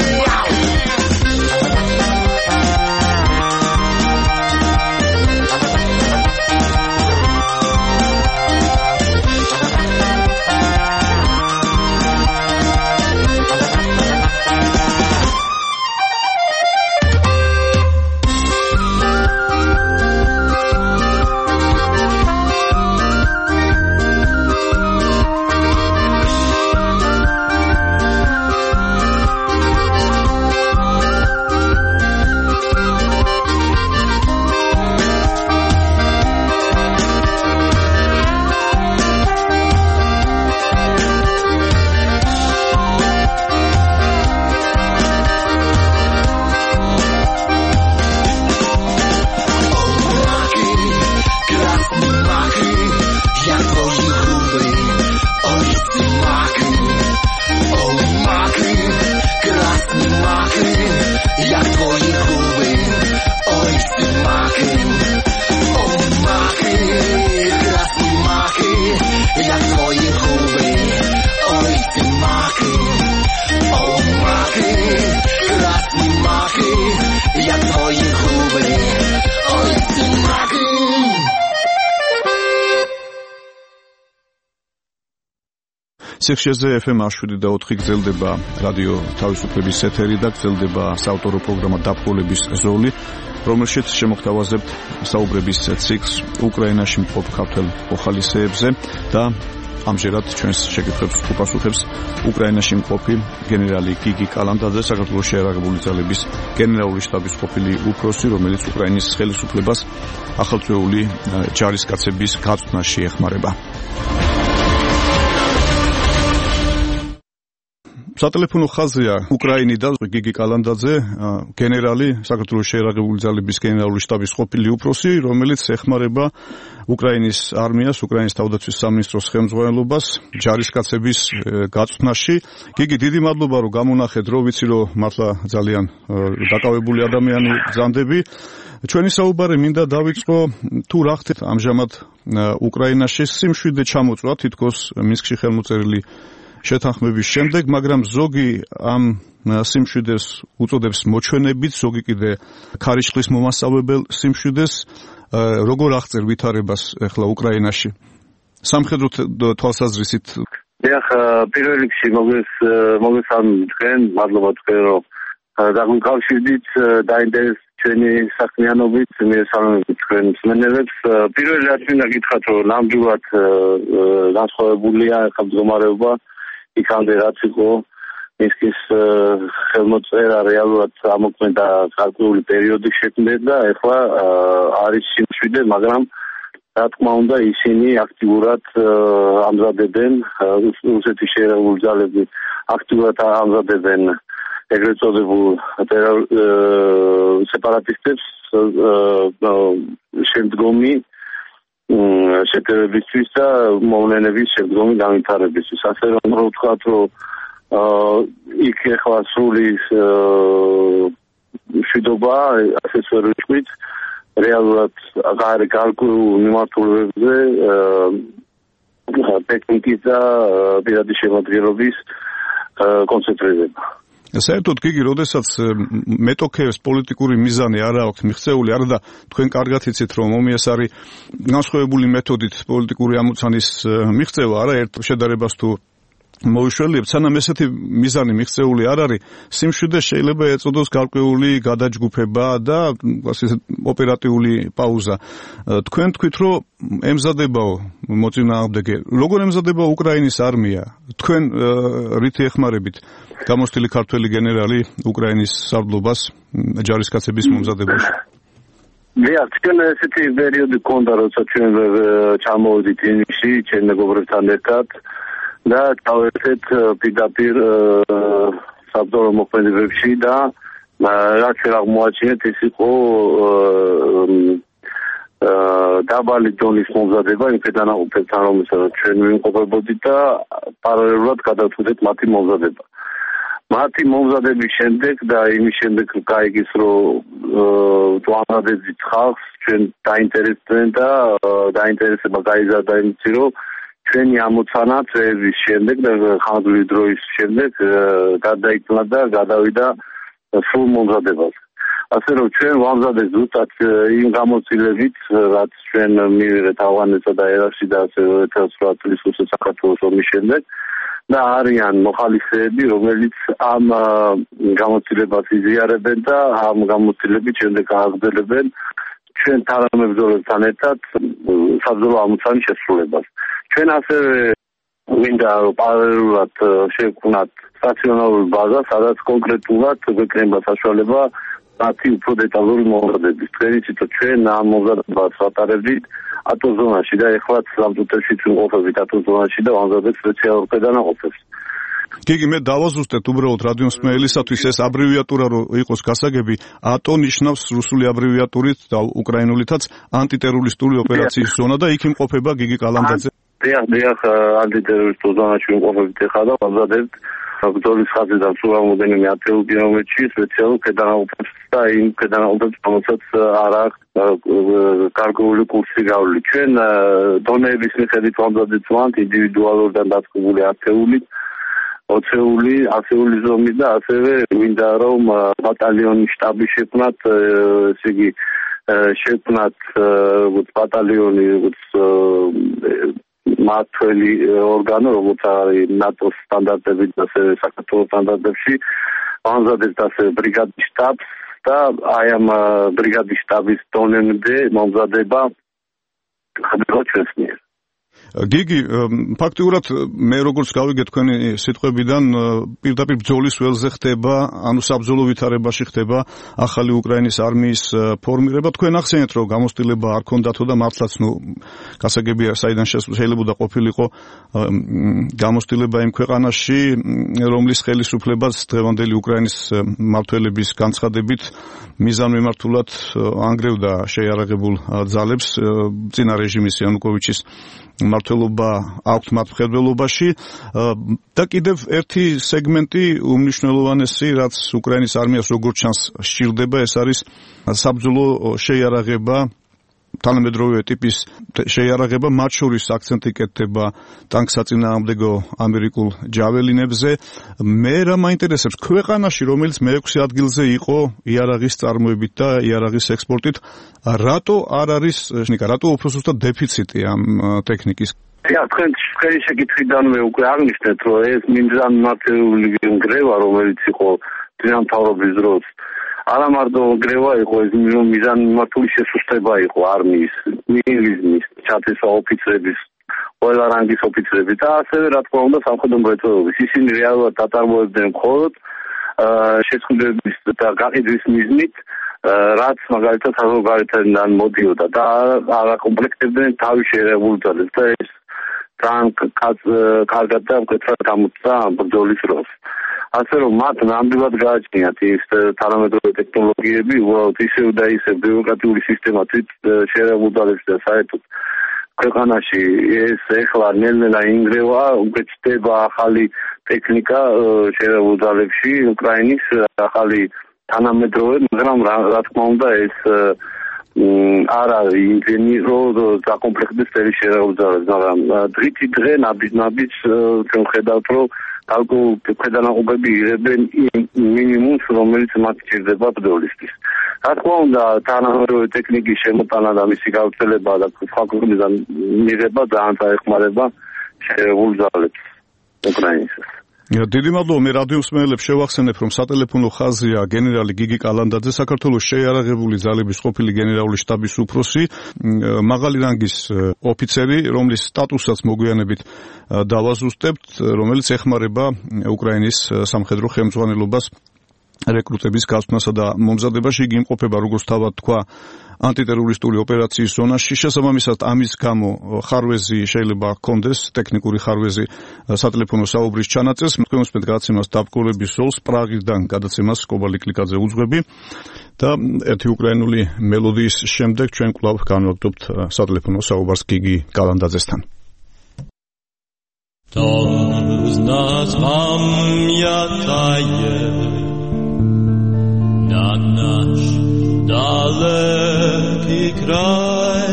სიხშირეზე FM 107.4 გრძელდება რადიო თავისუფლების ეთერი და გრძელდება საავტორო პროგრამა დაპყრობების ზოლი, რომელშიც შემოგთავაზებთ საუბრების ციკლს უკრაინაში მყოფ ქართველ მოხალისეებზე და ამჟერად ჩვენს შეკითხვებს უპასუხებს უკრაინაში მყოფი გენერალი გიგი კალანდაძე, საქართველოს შეიარაღებული ძალების გენერალური შტაბის ყოფილი უფროსი, რომელიც უკრაინის ხელისუფლებას ახალწლეული ჯარისკაცების გაწვდნაში ეხმარება. სატელეფონო ხაზია უკრაინიდან გიგი კალანდაძე, გენერალი, საქართველოს შეიარაღებული ძალების გენერალური შტაბის ყოფილი უფროსი, რომელიც ეხმარება უკრაინის არმიას, უკრაინის თავდაცვის სამინისტროს ხელმძღვანელობას ჯარისკაცების გაწვნაში. გიგი, დიდი მადლობა, რომ გამონახეთ, რომ ვიცი, რომ მართლა ძალიან დაკავებული ადამიანი ბრძანდები. ჩვენი საუბარი მინდა დავიწყო თუ რა ხდება ამჟამად უკრაინაში სიმშვიდე ჩამოწვა თითქოს მინსკში ხელმოწერილი შეთანხმების შემდეგ, მაგრამ ზოგი ამ სიმშვიდეს უწოდებს მოჩვენებით, ზოგი კიდე ქარიშხლის მომასწავლებელ სიმშვიდეს. როგორ აღწერ ვითარებას ახლა უკრაინაში? სამხედრო თვალსაზრისით. დიახ, პირველ რიგში მოგესალმებით თქვენ, მადლობა თქვენ, რომ დაგმკავშირდით დაინტერესდით ჩვენი საქმიანობით, მესალმებით თქვენ მსმენელებს. პირველი რაც მინდა გითხრათ, რომ ნამდვილად განსხვავებულია ახლა მდგომარეობა იქამდე რაც იყო მინსკის ხელმოწერა რეალურად ამოქმედა გარკვეული პერიოდი შექმნდა, ახლა არის სიმშვიდე, მაგრამ რა თქმა უნდა ისინი აქტიურად ამზადებენ რუსეთის შეიარაღებული ძალები აქტიურად ამზადებენ ეგრეთ წოდებულ სეპარატისტებს შემდგომი შეტევებისთვის და მოვლენების შემდგომი განვითარებისთვის. ასე რომ ვთქვათ, რომ იქ ახლა სრული მშვიდობა, ასე ვერ ვიტყვით, რეალურად გარკვეულ მიმართულებებზე ტექნიკის და პირადი შემადგენლობის კონცენტრირება. საერთოდ გიგი, როდესაც მეტოქეებს პოლიტიკური მიზანი არ აქვს მიღწეული, არა და თქვენ კარგად იცით, რომ ომი ეს არის განსხვავებული მეთოდით პოლიტიკური ამოცანის მიღწევა, არა ერთ შედარებას თუ მოუშველიებთ, სანამ ესეთი მიზანი მიღწეული არ არის, სიმშვიდე შეიძლება ეწოდოს გარკვეული გადაჯგუფება და ასე ოპერატიული პაუზა. თქვენ თქვით, რომ ემზადებაო მოწინააღმდეგე. როგორ ემზადება უკრაინის არმია? თქვენ რითი ეხმარებით გამოსტილი ქართველი გენერალი უკრაინის სარდლობას ჯარისკაცების მომზადებაში? დიახ, თქვენ ესეთი პერიოდი გქონდა, როცა ჩვენ ჩამოვედით ინგლისში ჩვენ მეგობრებთან ერთად და დავერთეთ პირდაპირ საბრძოლო მოქმედებებში და რაც აღმოაჩინეთ, ის იყო დაბალი დონის მომზადება იმ ქვედანაყოფებთან, რომელსაც ჩვენ ვიმყოფებოდით და პარალელურად გადავწყვეტეთ მათი მომზადება. მათი მომზადების შემდეგ და იმის შემდეგ გაიგეს, რომ ამზადებით ხალხს ჩვენ დაინტერესდნენ და დაინტერესება გაიზარდა იმით, რომ ჩვენი ამოცანა წლების შემდეგ და ხანძრული დროის შემდეგ გადაიქმნა და გადავიდა სრულ მომზადებაზე. ასე რომ ჩვენ ვამზადეთ ზუსტად იმ გამოცდილებით, რაც ჩვენ მივიღეთ ავღანეთსა და ერაში და ასე 2008 წლის საქართველოს ომის შემდეგ და არიან მოხალისეები, რომელიც ამ გამოცდილებას იზიარებენ და ამ გამოცდილებით შემდეგ აღგრძელებენ ჩვენ თანამებრძოლებთან ერთად საბრძოლო ამოცანის შესრულებას. ჩვენ ასევე მინდა პარალელურად შევქმნათ სტაციონარული ბაზა, სადაც კონკრეტულად გვექნება საშუალება მათი უფრო დეტალური მომზადების. თქვენ იცით, რომ ჩვენ ამ მომზადებას ვატარებდით ატომზონაში და ეხლაც სამწუთებში ვიმყოფებით ატომზონაში და ვამზადებთ სპეციალურ ქვედანაყოფებს. გიგი, მე დავაზუსტეთ უბრალოდ რადიომსმენელისათვის ეს აბრევიატურა რო იყოს გასაგები, ატო ნიშნავს რუსული აბრევიატურით და უკრაინულითაც ანტიტერორისტული ოპერაციის ზონა და იქ იმყოფება გიგი კალანდაძე. დიახ, ანტიტერორისტულ ზონაში ვიმყოფებით ახლა და ვამზადებთ ბრძოლის ხაზიდან სულ რამდენიმე 10 კილომეტრში სპეციალურ ქვედანაყოფებს და იმ ქვედანაყოფებს, რომელსაც არ აქვს გარკვეული კურსი გავლილი. ჩვენ დონეების მიხედვით ვამზადებთ ინდივიდუალურიდან დაწყებული 10-ული ზომის და ასევე მინდა რომ ბატალიონის შტაბი შექმნათ, ესე იგი შექმნათ ბატალიონი მმართველი ორგანო, როგორც არის ნატოს სტანდარტებით და ასევე საქართველოს სტანდარტებში, ვამზადებთ ასევე ბრიგადის შტაბს და აი ამ ბრიგადის შტაბის დონემდე მომზადება ხდება ჩვენს მიერ. გიგი, ფაქტიურად მე როგორც გავიგე თქვენი სიტყვებიდან, პირდაპირ ბრძოლის ველზე ხდება, ანუ საბრძოლო ვითარებაში ხდება ახალი უკრაინის არმიის ფორმირება. თქვენ ახსენეთ, რომ გამოცდილება არ ქონდათო და მართლაც, გასაგებია, საიდან შეიძლება ყოფილიყო გამოცდილება იმ ქვეყანაში, რომლის ხელისუფლებას დღევანდელი უკრაინის მმართველების განცხადებით მიზანმიმართულად ანგრევდა შეიარაღებულ ძალებს წინა რეჟიმის იანუკოვიჩის მმართველობა აქვთ მათ მხედველობაში და კიდევ ერთი სეგმენტი უმნიშვნელოვანესი, რაც უკრაინის არმიას როგორც ჩანს სჭირდება, ეს არის საბრძოლო შეიარაღება, თანამედროვე ტიპის შეიარაღება, მათ შორის აქცენტი კეთდება ტანკსაწინააღმდეგო ამერიკულ ჯაველინებზე. მე რა მაინტერესებს, ქვეყანაში, რომელიც მე-6 ადგილზე იყო იარაღის წარმოებით და იარაღის ექსპორტით, რატო არ არის, რატო უფრო ზუსტად დეფიციტი ამ ტექნიკის? თქვენი შეკითხვიდანვე უკვე აღნიშნეთ, რომ ეს მიზანმიმართული ნგრევა, რომელიც იყო მთავრობის დროს, არა მარტო ნგრევა იყო, ეს მიზანმიმართული შესუსტება იყო არმიის, ნიჰილიზმის, ჩათესვა ოფიცრების, ყველა რანგის ოფიცრების და ასევე რა თქმა უნდა სამხედრო მრეწველობის. ისინი რეალურად ატარებდნენ მხოლოდ შეცვლილებების და გაყიდვის მიზნით, რაც მაგალითად საზღვარგარეთიდან მოდიოდა და არ აკომპლექტებდნენ თავის შეიარაღებულ ძალებს და ეს თან კარგად და მკვეთრად გამოწვა ბრძოლის დროს. ასე რომ მათ ნამდვილად გააჩნიათ ის თანამედროვე ტექნოლოგიები, უბრალოდ ისევ და ისევ ბიუროკრატიული სისტემა თვით შეიარაღებულ ძალებში და საერთოდ ქვეყანაში ეს ეხლა ნელ-ნელა ინგრევა, უკვე ჩდება ახალი ტექნიკა შეიარაღებულ ძალებში, უკრაინის ახალი თანამედროვე, მაგრამ რა თქმა უნდა ეს არ არის ინჟინერო დაკომპლექტების წელი შეიარაღებულ ძალებს, მაგრამ დღითი დღე ნაბიჯ ჩვენ ხედავთ, რომ ქვედანაყოფები იღებენ მინიმუმს, რომელიც მათ სჭირდება ბრძოლისთვის. რა თქმა უნდა, თანამედროვე ტექნიკის შემოტანა და მისი გავრცელება და ფაქტორიდან მიღება ძალიან დაეხმარება შეიარაღებულ ძალებს უკრაინისას. დიდი მადლობა. მე რადიოს მსმენელებს შევახსენებ, რომ სატელეფონო ხაზია გენერალი გიგი კალანდაძე, საქართველოს შეიარაღებული ძალების ყოფილი გენერალური შტაბის უფროსი, მაღალი რანგის ოფიცერი, რომლის სტატუსაც მოგვიანებით დავაზუსტებთ, რომელიც ეხმარება უკრაინის სამხედრო ხელმძღვანელობას რეკრუტების გასვნასა და მომზადებაში. იგი იმყოფება, როგორც თავად თქვა, ანტიტერორისტული ოპერაციის ზონაში. შესაბამისად, ამის გამო ხარვეზი შეიძლება ჰქონდეს, ტექნიკური ხარვეზი სატელეფონო საუბრის ჩანაწერს. თქვენ უსმენთ გადაცემას დაბრკოლების ზოლს, პრაღიდან გადაცემას კობალი კლიკაძე უძღვები და ერთი უკრაინული მელოდიის შემდეგ ჩვენ კვლავ განვაგრძობთ სატელეფონო საუბარს გიგი კალანდაძესთან. Daleki kraj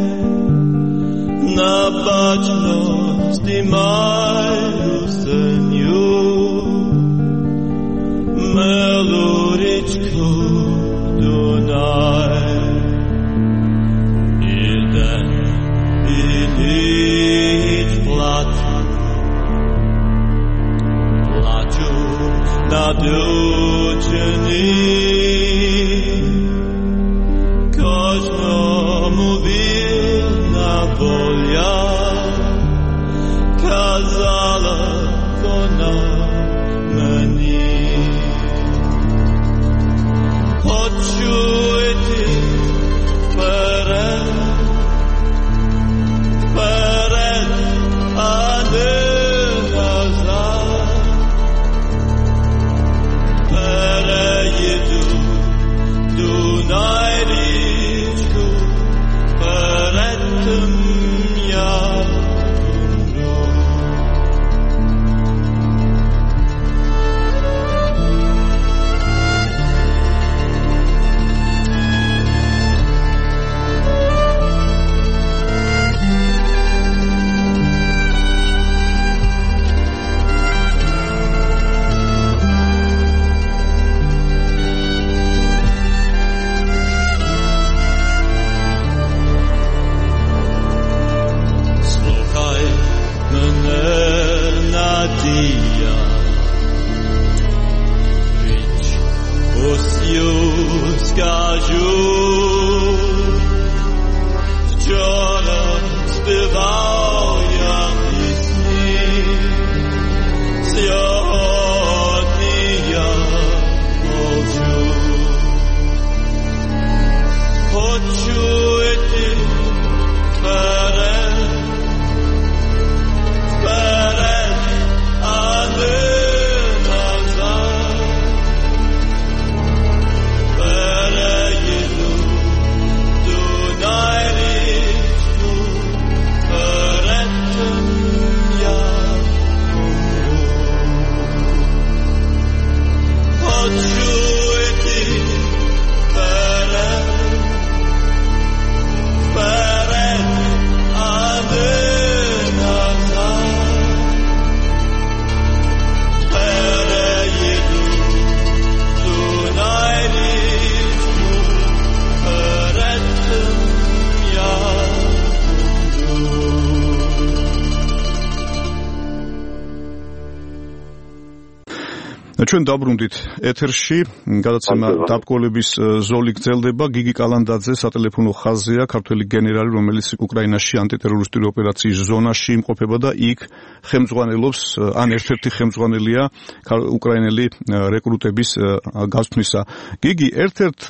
na bačnosti maju senju Meluričku Dunaj Jeden ilić plaću nadučeni Кожному вільна воля, казала вона мені. Хочу йти вперед, а не назад. Переїду Дунай. Скажу, вчора співав ჩვენ დაბრუნდით ეთერში, გადაცემა დაბკოლების ზოლი გრძელდება. გიგი კალანდაძე სატელეფონო ხაზია, ქართველი გენერალი, რომელიც უკრაინაში ანტიტერორისტული ოპერაციის ზონაში იმყოფება და იქ ხელმძღვანელობს, ან ერთ-ერთი ხელმძღვანელია უკრაინელი რეკრუტების გასვლისა. გიგი, ერთ-ერთ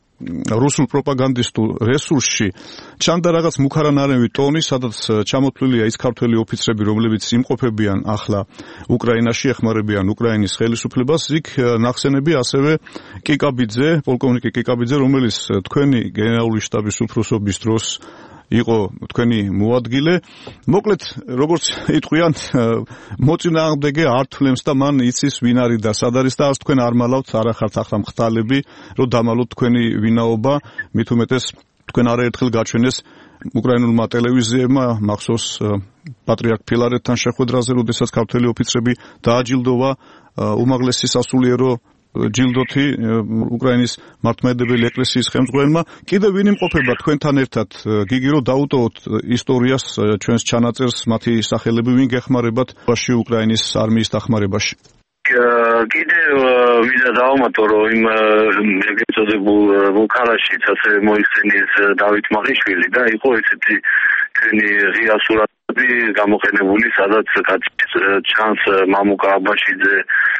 რუსულ პროპაგანდისტულ რესურსში ჩანდა რაღაც მუქარანარევი ტონი, სადაც ჩამოთვლილია ის ქართველი ოფიცრები, რომლებიც იმყოფებიან ახლა უკრაინაში, ეხმარებიან უკრაინის ხელისუფლებას. იქ ნახსენები ასევე კიკაბიძე, პოლკოვნიკი კიკაბიძე, რომელიც თქვენი გენერალური შტაბის უფროსობის დროს იყო თქვენი მოადგილე. მოკლედ, როგორც იტყვიან, მოწინააღმდეგე არ თვლემს და მან იცის ვინ არის და სად არის და არც თქვენ არ მალავთ, არ ახართ ახლა მხტალები, რომ დამალოთ თქვენი ვინაობა, მით უმეტეს თქვენ არაერთხელ გაჩვენეს უკრაინულმა ტელევიზიებმა, მახსოვს პატრიარქ ფილარეტთან შეხვედრაზე, როდესაც ქართველი ოფიცრები დააჯილდოვა უმაღლესი სასულიერო ჯილდოთი უკრაინის მართლმადიდებელი ეკლესიის ხელმძღვანელმა. კიდევ ვინ იმყოფება თქვენთან ერთად, გიგი, რომ დაუტოვოთ ისტორიას, ჩვენს ჩანაწერს, მათი სახელები, ვინ გეხმარებათ უკრაინის არმიის დახმარებაში? კიდევ ვიდა დავამატო, რომ იმ ეგრეთ წოდებულ ბულგარაშიც ასე მოიხსენიეს დავით მაყიშვილი და იყო ესეთი ჩვენი ღია სურათები გამოყენებული, სადაც ჩანს მამუკა აბაშიძე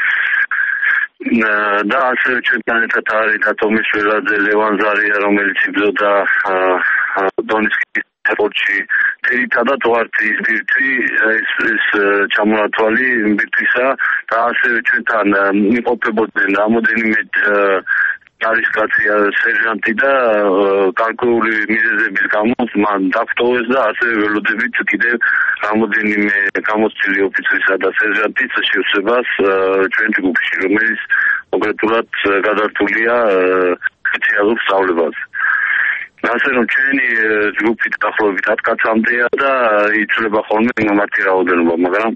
და ასევე ჩვენთან ერთად არის დათო მიშველაძე, ლევან ზარია, რომელიც იბრძოდა დონეცკის პორტში. ძირითადად ვართ ის ბირთვი, ის ჩამონათვალი ბირთვისა და ასევე ჩვენთან იმყოფებოდნენ რამოდენიმე ჯარისკაცი, სერჟანტი და გარკვეული მიზეზების გამო მან დაფტოვეს და ასევე ველოდებით კიდევ რამოდენიმე გამოცდილი ოფიცრისა და სერჟანტის შევსებას ჩვენ ჯგუფში, რომელიც კონკრეტულად გადართულია სპეციალურ სწავლებაზე. ასე რომ ჩვენი ჯგუფი დაახლოებით 10 კაცამდეა და იცვლება ხოლმე მათი რაოდენობა, მაგრამ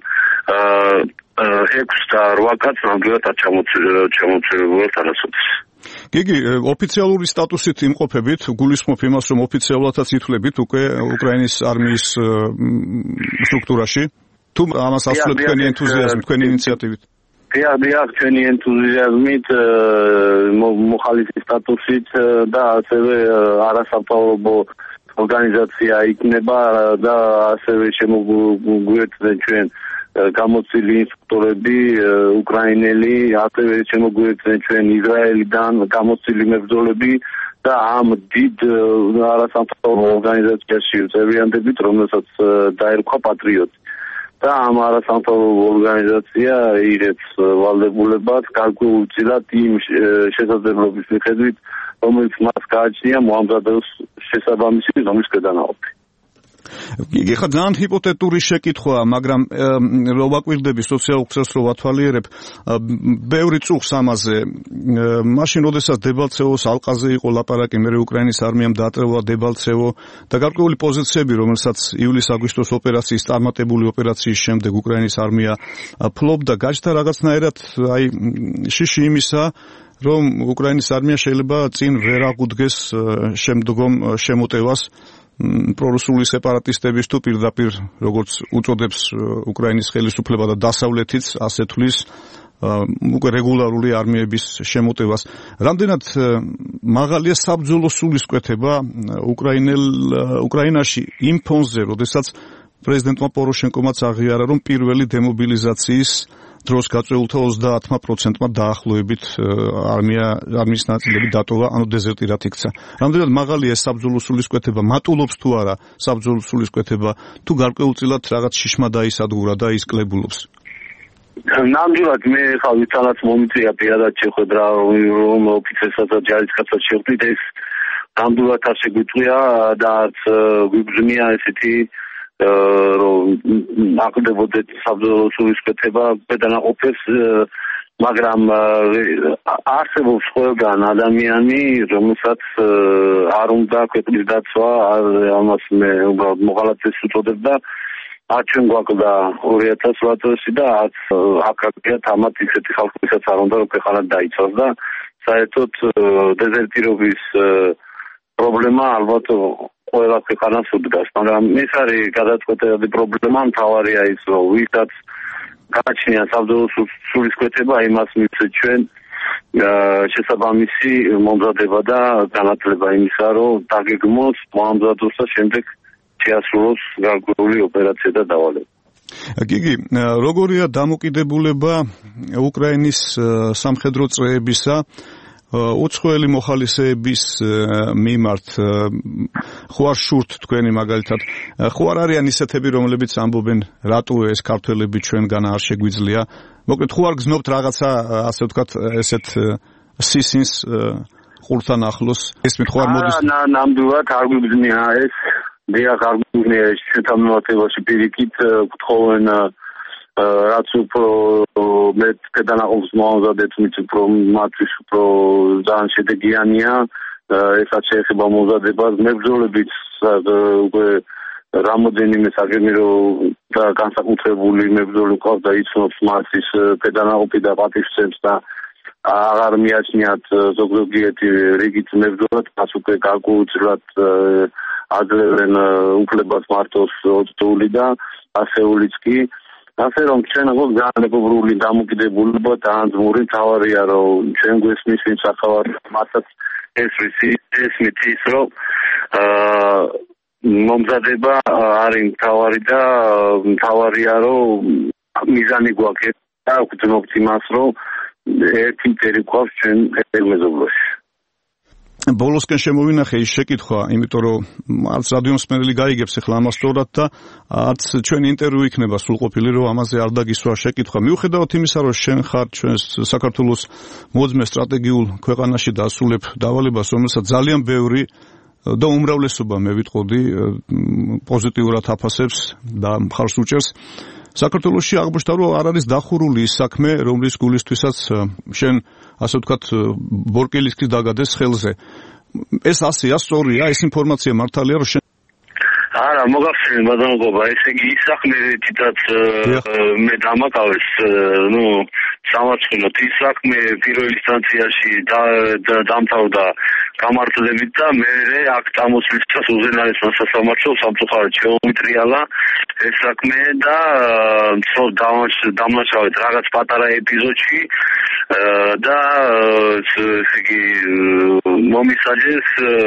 6 და 8 კაც ნამდვილად არ ჩამოწირებულად არასოდეს. გიგი, ოფიციალური სტატუსით იმყოფებით, გულისხმობ იმას, რომ ოფიციალურადაც ითვლებით უკვე უკრაინის არმიის სტრუქტურაში. თუ ამას ასრულებთ თქვენი ენთუზიაზმით, თქვენი ინიციატივით? დიახ, ჩვენი ენთუზიაზმით, მოხალისის სტატუსით და ასევე არასამთავრობო ორგანიზაცია იქნება და ასევე შემოგვიერთდნენ ჩვენ გამოცდილი ინსტრუქტორები უკრაინელი, ასევე შემოგვიერთდნენ ჩვენ ისრაელიდან გამოცდილი მებრძოლები და ამ დიდ არასამთავრობო ორგანიზაციაში წევრიანდებით, რომელსაც დაერქვა პატრიოტი. და ამ არასამთავრობო ორგანიზაცია იღებს ვალდებულებას გარკვეულწილად იმ შესაძლებლობის მიხედვით, რომელიც მას გააჩნია მოამზადოს შესაბამისი ზომის გადანაყოფი. გიგი, ხა ძალიან ჰიპოთეტური შეკითხვაა, მაგრამ რო ვაკვირდები სოციალურ ქსელს რო ვათვალიერებ, ბევრი წუხს ამაზე. მაშინ, როდესაც დებალცევოს ალყაზე იყო ლაპარაკი, მერე უკრაინის არმიამ დაატრევა დებალცევო და გარკვეული პოზიციები, რომელსაც ივლის-აგვისტოს ოპერაციის, წარმატებული ოპერაციის შემდეგ უკრაინის არმია ფლობდა, გაჩნდა რაღაცნაირად აი შიში იმისა, რომ უკრაინის არმია შეიძლება წინ ვერ აღუდგეს შემდგომ შემოტევას პრორუსული სეპარატისტების თუ პირდაპირ როგორც უწოდებს უკრაინის ხელისუფლება და დასავლეთიც ასე თვლის უკვე რეგულარული არმიების შემოტევას. რამდენად მაღალია საბრძოლო სულისკვეთება უკრაინაში იმ ფონზე, როდესაც პრეზიდენტმა პოროშენკომაც აღიარა, რომ პირველი დემობილიზაციის დროს გაწეულთა 30%-მა დაახლოებით არმიის ნაწილები დატოვა, ანუ დეზერტირად იქცა. რამდენად მაღალია საბრძოლო სულისკვეთება, მატულობს თუ არა საბრძოლო სულისკვეთება, თუ გარკვეულწილად რაღაც შიშმა დაისადგურა და ის კლებულობს? ნამდვილად მე ხალ ვიტანაც მომიწია პირადად შეხვედრა რომ ოფიცერსაც და ჯარისკაცებს შევხვდით ეს ნამდვილად არ შეგვიწვია და გვიგზნია ესეთი რომ აკვდებოდეთ საბრძოლო სულისკვეთება ქვედანაყოფებს მაგრამ არსებობს ყველგან ადამიანი რომელსაც არ უნდა ქვეყნის დაცვა ამას მე უბრალოდ მოღალატეს უწოდებ და ჩვენ გვაკლდა 2008 წელს და აკაკია თამათ ისეთი ხალხისაც არ უნდა რომ ქვეყანა დაიცვას და საერთოდ დეზერტირობის პრობლემა ალბათ ყველა ქვეყანას უდგას, მაგრამ ეს არის გადაწყვეტილებული პრობლემა, მთავარია ის რომ ვისაც გააჩნია საბრძოლო სულისკვეთება, იმას მივცეთ ჩვენ შესაბამისი მომზადება და განათლება იმისა, რომ დაგეგმოს მოამზადოს და შემდეგ შეასრულოს გარკვეული ოპერაცია და დავალება. გიგი, როგორია დამოკიდებულება უკრაინის სამხედრო წრეებისა უცხოელი მოხალისეების მიმართ? ხო არ შურთ თქვენი მაგალითად? ხო არ არიან ისეთები, რომლებიც ამბობენ, რატო ეს ქართველები ჩვენგან არ შეგვიძლია? მოკლედ, ხო არ გზნობთ რაღაცა, ასე ვთქვათ, ესეთ სისინს ყურთან ახლოს? ესმით ხო არ მოდის? ნამდვილად არ გვიგზნია ეს. დიახ, არ გვიგზნია ეს შეთანხმებაში პირიქით გთხოვენ რაც უფრო მეტ ქვედანაყოფს მოამზადეთ, მით უფრო მათთვის უფრო ძალიან შედეგიანია. ესაც შეეხება მომზადებას. მებრძოლებით უკვე რამოდენიმე საგემირო და განსაკუთრებული მებრძოლი ყავს და იცნობს მათთვის ქვედანაყოფი და პატივსცემს და აღარ მიაჩნიათ ზოგიერთი რიგით მებრძოლად, მას უკვე გარკვეულწილად აძლევენ უფლებას მართოს ოცდული და ასეულიც კი. ასე რომ ჩვენ გვაქვს ძალიან მეგობრული დამოკიდებულება და ანძმური მთავარია რომ ჩვენ გვესმის ვინც ახალ მათაც ესმით ის რომ მომზადება არის მთავარი და მთავარია რომ მიზანი გვაქვს და გვწნობთ იმას რომ ერთი მტერი გვაქვს ჩვენ მეზობლოში. ბოლოსკენ შემოვინახე ის შეკითხვა, იმიტომ რომ არც რადიომსმენელი გაიგებს ახლა ამას სწორად და არც ჩვენი ინტერვიუ იქნება სრულყოფილი, რომ ამაზე არ დაგისვა შეკითხვა. მიუხედავად იმისა, რომ შენ ხარ ჩვენს საქართველოს მოძმე სტრატეგიულ ქვეყანაში დასულებ დავალებას, რომელსაც ძალიან ბევრი და უმრავლესობა მე ვიტყოდი პოზიტიურად აფასებს და მხარს უჭერს. საქართველოში აღმოჩნდა, რომ არ არის დახურული ის საქმე, რომლის გულისთვისაც შენ ასე ვთქვათ ბორკილისკის დაგადეს ხელზე. ეს ასეა, სწორია, ეს ინფორმაცია მართალია, რომ შენ არა, მოგახსენე ბატონობა, ესე იგი ის საქმე თითქოს მე დამაკავეს, სამარცხინოთ ის საქმე პირველ ინსტანციაში დამთავრდა გამართლებით და მე აქ წამოსვლისას უზენაესმა სასამართლომ სამწუხაროდ შეუმიტრიალა ეს საქმე და დამნაშავეთ რაღაც პატარა ეპიზოდში და ესე იგი მომისაჯეს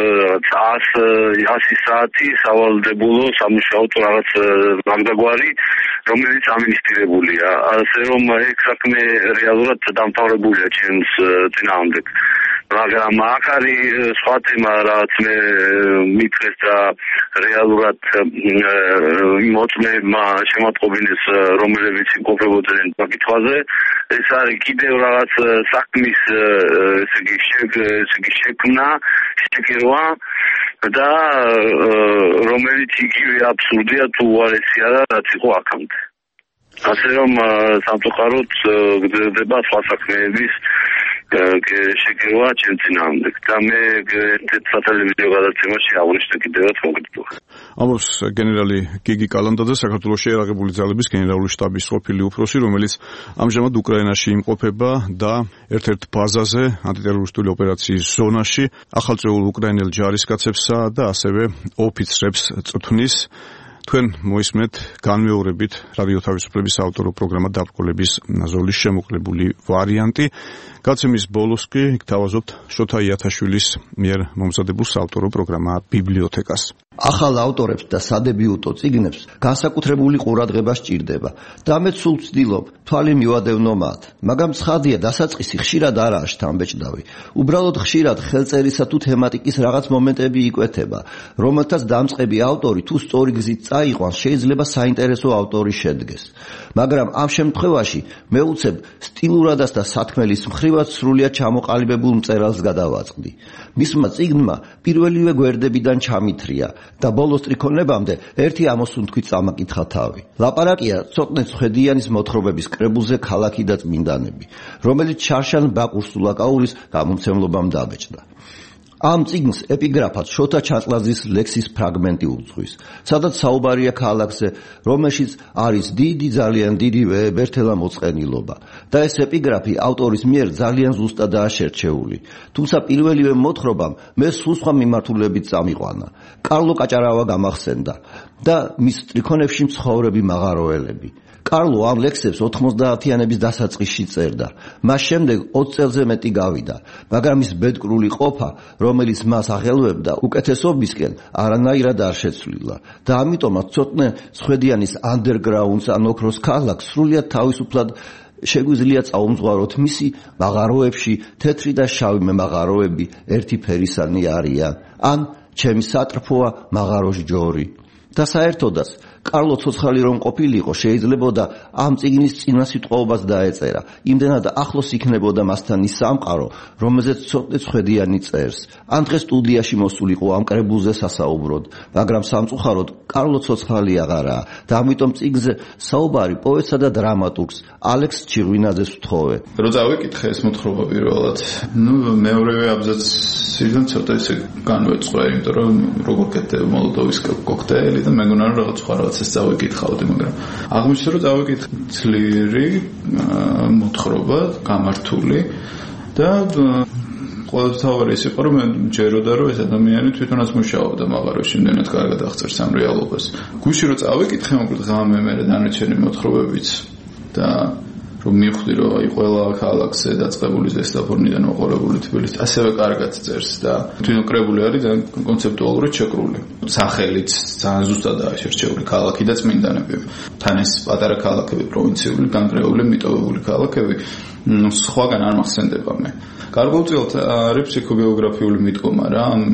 100 საათი სავალდებულო სამუშაო თუ რაღაც მაგდაგვარი რომელიც ამინისტრირებულია. ასე რომ ეს საქმე რეალურად დამთავრებულია ჩემს წინააღმდეგ. მაგრამ აქ არის სხვა თემა, რაც მე მითხრეს და რეალურად მოწმეებმა შემატყობინეს, რომლებიც იმყოფებოდნენ საკითხაზე. ეს არის კიდევ რაღაც საქმის ესე იგი შექმნა, შეკერვა და რომელიც იგივე აბსურდია თუ უარესია და რაც იყო აქამდე. ასე რომ სამწუხაროდ გრძელდება სხვა საქმეების შეკერვა ჩემ წინააღმდეგ და მე ერთ სატელევიზიო გადაცემაში აღნიშნე კიდევაც მოგიტყვა. ამბობს გენერალი გიგი კალანდაძე, საქართველოს შეიარაღებული ძალების გენერალური შტაბის ყოფილი უფროსი, რომელიც ამჟამად უკრაინაში იმყოფება და ერთ-ერთ ბაზაზე, ანტიტერორისტული ოპერაციის ზონაში, ახალწეულ უკრაინელ ჯარისკაცებსა და ასევე ოფიცრებს წვთნის. თქვენ მოისმენთ განმეორებით რადიო თავისუფლების ავტორო პროგრამა დაბრკოლების ზოლის შემოკლებული ვარიანტი. გაცემის ბოლოს კი გთავაზობთ შოთა იათაშვილის მიერ მომზადებულ საავტორო პროგრამა ბიბლიოთეკას. ახალ ავტორებს და სადებიუტო წიგნებს განსაკუთრებული ყურადღება სჭირდება და მე სულ ვცდილობ თვალი მივადევნო მათ, მაგრამ ცხადია დასაწყისი ხშირად არაა შთამბეჭდავი. უბრალოდ ხშირად ხელწერისა თუ თემატიკის რაღაც მომენტები იკვეთება, რომელთაც დამწყები ავტორი თუ სწორი გზით წაიყვანს, შეიძლება საინტერესო ავტორი შედგეს. მაგრამ ამ შემთხვევაში მე უცებ სტილურადაც და სათქმელის მხრივაც სრულიად ჩამოყალიბებულ მწერალს გადავაწყდი. მისმა წიგნმა პირველივე გვერდებიდან ჩამithრია და ბოლოს ტრიქონებამდე ერთი ამოსუნთქვი წამაკითხა თავი. ლაპარაკია ცოტნე ცხედიანის მოთხრობების კრებულზე ქალაქი და წმინდანები, რომელიც შარშან ბაკურ სულაკაურის გამომცემლობამ დაბეჭდა. ამ წიგნს ეპიგრაფად შოთა ჩანწლაძის ლექსის ფრაგმენტი უძღვის, სადაც საუბარია ქალაქზე, რომელშიც არის ძალიან დიდი ვეებერთელა მოწყენილობა და ეს ეპიგრაფი ავტორის მიერ ძალიან ზუსტადაა შერჩეული. თუმცა პირველივე მოთხრობამ მე სულ სხვა მიმართულებით წამიყვანა. კარლო კაჭარავა გამახსენდა და მის ტრიქონებში მცხოვრები მაღაროელები. კარლო ამ ლექსებს 90-იანების დასაწყისში წერდა. მას შემდეგ 20 წელზე მეტი გავიდა, მაგრამ ის ბედკრული ყოფა, რომელიც მას აღელვებდა, უკეთესობისკენ არანაირად არ შეცვლილა და ამიტომაც ცოტნე ცხედიანის ანდერგრაუნდს ან ოქროს ქალაქს სრულიად თავისუფლად შეგვიძლია წაუმძღვაროთ მისი მაღაროებში თეთრი და შავი მემაღაროები ერთი ფერისანი არიან, ან ჩემი სატრფოა მაღაროშ ჯორი. და საერთოდაც კარლო ცოცხალი რომ ყოფილიყო, შეიძლებოდა ამ წიგნის წინა სიტყვაობას დაეწერა. იმდენად ახლოს იქნებოდა მასთან ის სამყარო, რომელზეც ცოტნე ცხედიანი წერს. ან დღეს სტუდიაში მოსულიყო ამ კრებულზე სასაუბროდ, მაგრამ სამწუხაროდ კარლო ცოცხალი აღარაა და ამიტომ წიგნზე საუბარი პოეტსა და დრამატურგს ალექს ჩირვინაძეს ვთხოვე. რო წავიკითხე ეს მოთხრობა პირველად, მეორევე აბზაციდან ცოტა ისე განვეწყო, იმიტომ რომ როგორ კეთდება მოლოტოვის კოქტეილი და მეგონა რომ რაღაც სხვა ეს წავიკითხავდი, მაგრამ აღმოჩნდა რომ წავიკითხე ძლიერი მოთხრობა, გამართული და ყველაზე თავარი ის იყო, რომ მე მჯეროდა, რომ ეს ადამიანი თვითონაც მუშაობდა მაღაროში, იმდენად კარგად აღწერს ამ რეალობას. გუშინ რომ წავიკითხე, მოკლედ ღამე მე დანარჩენი მოთხრობებიც და რომ მივხვდი, რომ აი ყველა ქალაქზე დაწყებული ზესტაფონიდან მოყოლებული თბილისში ასევე კარგად წერს და თვითონ კრებული არის ძალიან კონცეპტუალურად შეკრული. სახელიც ძალიან ზუსტადაა შერჩეული, ქალაქი და წმინდანები. თან ეს პატარა ქალაქები, პროვინციული, განგრეული, მიტოვებული ქალაქები, სხვაგან არ მახსენდება მე. გარკვეულწილად არის ფსიქობიოგრაფიული მიდგომა რა ამ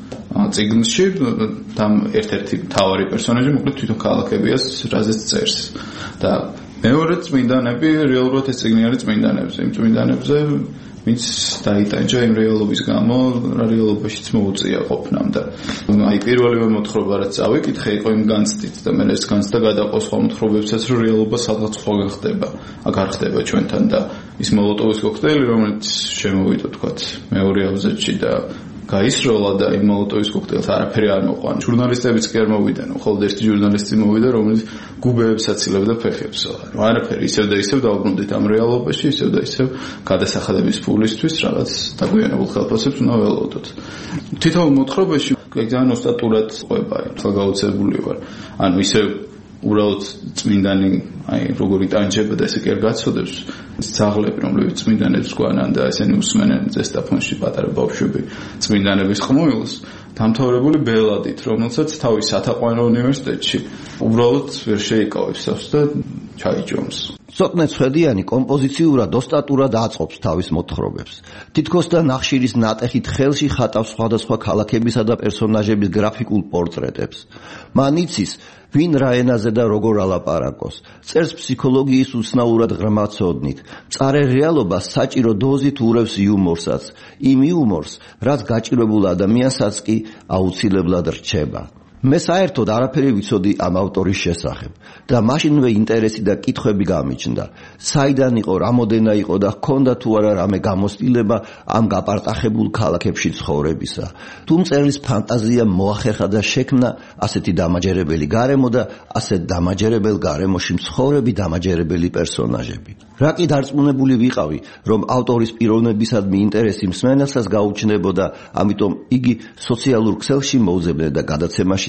წიგნში და ერთ-ერთი მთავარი პერსონაჟი მოკლედ თვითონ ქალაქებია, რაზეც წერს. და მეორე წმინდანები, რეალურად ეს წიგნი არის წმინდანებზე, იმ წმინდანებზე, ვინც დაიტანჯა იმ რეალობის გამო, რა რეალობაშიც მოუწია ყოფნამ და აი პირველივე მოთხრობა რაც წავიკითხე, იყო იმ განცდით და მე ეს განცდა გადაყო სხვა მოთხრობებსაც, რომ რეალობა სადღაც სხვაგან ხდება, აღარ ხდება ჩვენთან და ის მოლოტოვის კოქტეილი, რომელიც შემოვიდა თქვათ მეორე აბზაცში და გაისროლა და იმ მოლოტოვის კოქტეილს არაფერი არ მოყვანა. ჟურნალისტებიც კი არ მოვიდნენ, მხოლოდ ერთი ჟურნალისტი მოვიდა, რომელიც გუბეებს აცილებდა ფეხებს. არაფერი, ისევ და ისევ დაუბრუნდით ამ რეალობაში, ისევ და ისევ გადასახადების ფულისთვის რაღაც დაგვიანებულ ხელფასებს უნდა ველოდოთ. თითოეულ მოთხრობაში ძალიან ოსტატურად ყვება, თვალგაუცებული ვარ. ანუ ისევ უბრალოდ წმინდანი, აი როგორი ტანჯება და ესე კი არ გაცოდებს ძაღლები, რომლებიც წმინდანებს გვანან და ესენი უსმენენ ზესტაფონში პატარა ბავშვები წმინდანების ხმოვანს, დამთავრებული ბელადით, რომელსაც თავის სათაყვანო უნივერსიტეტში უბრალოდ ვერ შეიკავებს თავს და ჩაიჯომს. ცოტნე ცხედიანი კომპოზიციურად ოსტატურად აწყობს თავის მოთხრობებს. თითქოს და ნახშირის ნატეხით ხელში ხატავს სხვადასხვა ქალაქებისა და პერსონაჟების გრაფიკულ პორტრეტებს. მან იცის ვინ რა ენაზე და როგორ ალაპარაკოს. წერს ფსიქოლოგიის უცნაურად ღრმა ცოდნით. მწარე რეალობას საჭირო დოზით ურევს იუმორსაც. იმ იუმორს, რაც გაჭირებულ ადამიანსაც კი აუცილებლად რჩება. მე საერთოდ არაფერი ვიცოდი ამ ავტორის შესახებ და მაშინვე ინტერესი და კითხვები გამიჩნდა. საიდან იყო, რამოდენა იყო და ჰქონდა თუ არა რამე გამოცდილება ამ გაპარტახებულ ქალაქებში ცხოვრებისა. თუ მწერლის ფანტაზია მოახერხა და შექმნა ასეთი დამაჯერებელი გარემო და ასეთ დამაჯერებელ გარემოში მცხოვრები დამაჯერებელი პერსონაჟები. რა კი დარწმუნებული ვიყავი, რომ ავტორის პიროვნებისადმი ინტერესი მსმენელსაც გაუჩნდებოდა, ამიტომ იგი სოციალურ ქსელში მოუძებნე და გადაცემაში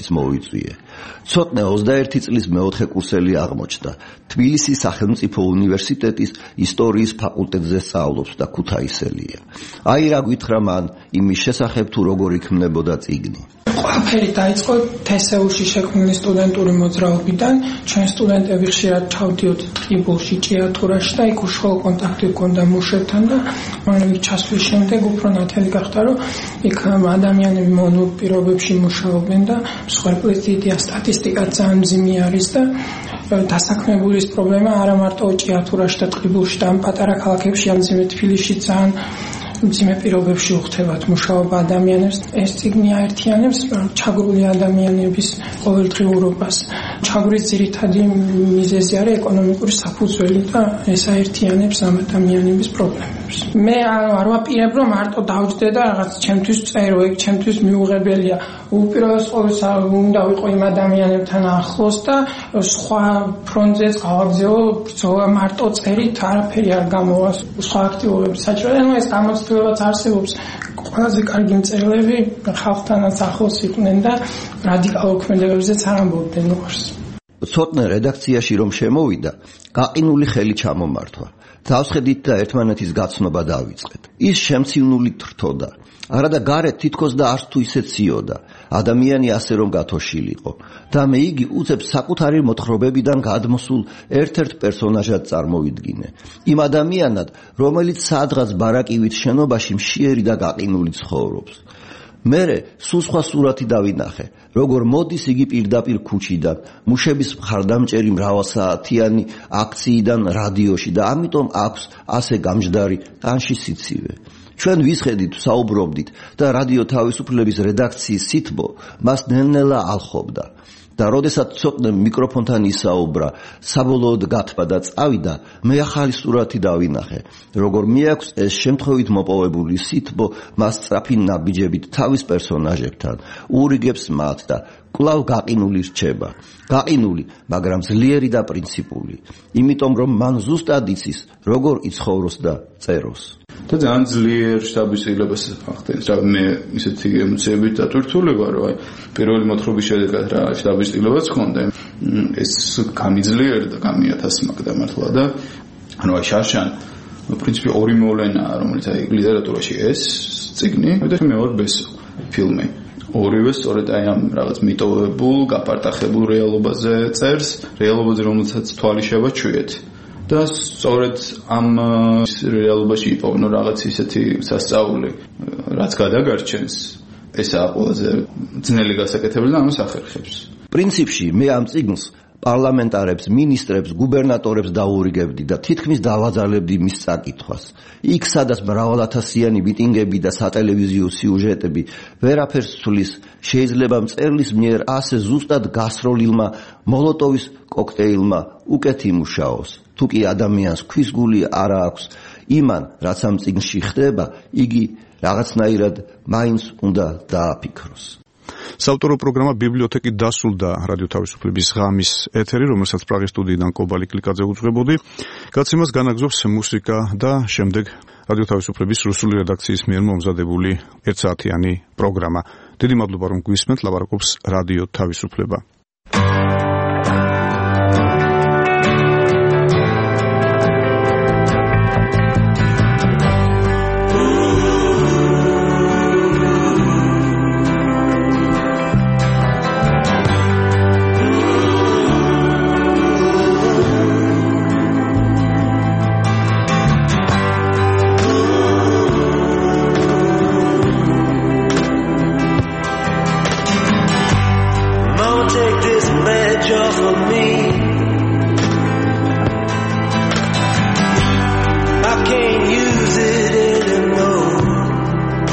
სკოლაშიც მოიწვიე. ცოტნე 21 წლის მეოთხე კურსელი აღმოჩნდა. თბილისის სახელმწიფო უნივერსიტეტის ისტორიის ფაკულტეტზე სწავლობს და ქუთაისელია. აი რა გითხრა მან იმის შესახებ თუ როგორ იქმნებოდა წიგნი. ყველაფერი დაიწყო თესეულში შექმნილი სტუდენტური მოძრაობიდან. ჩვენ სტუდენტები ხშირად ჩავდიოდ ტყიბულში, ჭიათურაში და იქ უშუალო კონტაქტი ჰქონდა მუშებთან და მანამდე ჩასვლის შემდეგ უფრო ნათელი გახდა, რომ იქ ადამიანები მონურ პირობებში მუშაობენ და მსხვერპლის დიდია სტატისტიკა ძალიან მძიმე არის და დასაქმებულის პრობლემა არა მარტო ჭიათურაში და ტყიბულში და ამ პატარა ქალაქებში, ამ მძიმე თბილისში ძალიან მძიმე პირობებში უხდებათ მუშაობა ადამიანებს. ეს წიგნი აერთიანებს ჩაგრული ადამიანების ყოველდღიურობას. ჩაგრის ძირითადი მიზეზი არის ეკონომიკური საფუძველი და ეს აერთიანებს ამ ადამიანების პრობლემებს. მე არ ვაპირებ, რომ მარტო დავჯდე და რაღაც ჩემთვის წერო, ეგ ჩემთვის მიუღებელია. უპირველეს ყოვლისა უნდა ვიყო იმ ადამიანებთან ახლოს და სხვა ფრონტზე წავაგზავნო ბრძოლა, მარტო წერით არაფერი არ გამოვა. სხვა აქტივობები საჭიროა. ანუ ეს გამოცდილებაც არსებობს. ყველაზე კარგი მწერლები ხალხთანაც ახლოს იყვნენ და რადიკალურ ქმედებებზეც არ ამბობდნენ უარს. ცოტნე რედაქციაში რომ შემოვიდა, გაყინული ხელი ჩამომართვა. დავსხედით და ერთმანეთის გაცნობა დავიწყეთ. ის შემცინული თრთოდა. არადა გარეთ თითქოს და არც თუ ისე ციოდა. ადამიანი ასე რომ გათოშილიყო და მე იგი უცებ საკუთარი მოთხრობებიდან გადმოსულ ერთ-ერთ პერსონაჟად წარმოვიდგინე. იმ ადამიანად, რომელიც სადღაც ბარაკივით შენობაში მშიერი და გაყინული ცხოვრობს. მერე სულ სხვა სურათი დავინახე, როგორ მოდის იგი პირდაპირ ქუჩიდან, მუშების მხარდამჭერი მრავალსაათიანი აქციიდან რადიოში და ამიტომ აქვს ასე გამჯდარი ტანში სიცივე. ჩვენ ვისხედით, საუბრობდით და რადიო თავისუფლების რედაქციის სითბო მას ნელ-ნელა ალხობდა. და როდესაც ცოტნე მიკროფონთან ისაუბრა, საბოლოოდ გათბა და წავიდა, მე ახალი სურათი დავინახე, როგორ მიაქვს ეს შემთხვევით მოპოვებული სითბო მას სწრაფი ნაბიჯებით თავის პერსონაჟებთან, ურიგებს მათ და კვლავ გაყინული რჩება. გაყინული, მაგრამ ძლიერი და პრინციპული, იმიტომ რომ მან ზუსტად იცის, როგორ იცხოვროს და წეროს. და ძალიან ძლიერ შთაბეჭდილებას ახდენს. რა მე ისეთი ემოციებით დატვირთული ვარ, რომ პირველი მოთხრობის შედეგად რა შთაბეჭდილებაც ჰქონდა. ეს გამიძლიერდა და გამიათასმაკდა მართლა და ანუ აი შარშან პრინციპი ორი მოვლენაა, რომელიც აი ლიტერატურაში ეს წიგნი და მეორე ბესო ფილმი. ორივე სწორედ აი ამ რაღაც მიტოვებულ, გაპარტახებულ რეალობაზე წერს, რეალობაზე რომელსაც თვალი შევაჩვიეთ. და სწორედ ამ რეალობაში იპოვნო რაღაც ისეთი სასწაული, რაც გადაგარჩენს, ესაა ყველაზე ძნელი გასაკეთებელი და ამას ახერხებს. პრინციპში მე ამ წიგნს პარლამენტარებს, მინისტრებს, გუბერნატორებს დაურიგებდი და თითქმის დავაძალებდი მის წაკითხვას. იქ სადაც მრავალათასიანი მიტინგები და სატელევიზიო სიუჟეტები ვერაფერს ცვლის, შეიძლება მწერლის მიერ ასე ზუსტად გასროლილმა მოლოტოვის კოქტეილმა უკეთ იმუშაოს. თუ კი ადამიანს ქვის გული არ აქვს იმან, რაც ამ წიგნში ხდება, იგი რაღაცნაირად მაინც უნდა დააფიქროს. საავტორო პროგრამა ბიბლიოთეკით დასრულდა რადიო თავისუფლების ღამის ეთერი, რომელსაც პრაღის სტუდიიდან კობალი კლიკაძე უძღვებოდი. გაცემას განაგზობს მუსიკა და შემდეგ რადიო თავისუფლების რუსული რედაქციის მიერ მომზადებული 1 საათიანი პროგრამა. დიდი მადლობა რომ გვისმენთ, ლაპარაკობს რადიო თავისუფლება.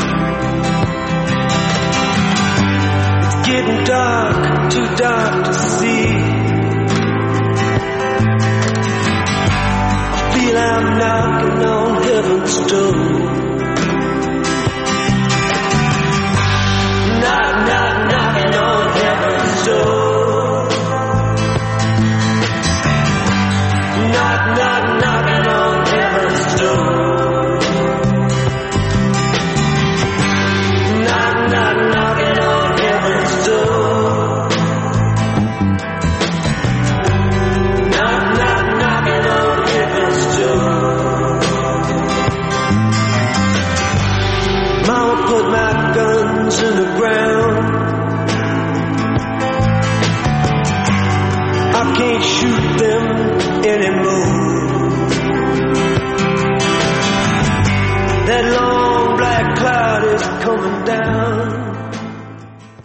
Too dark to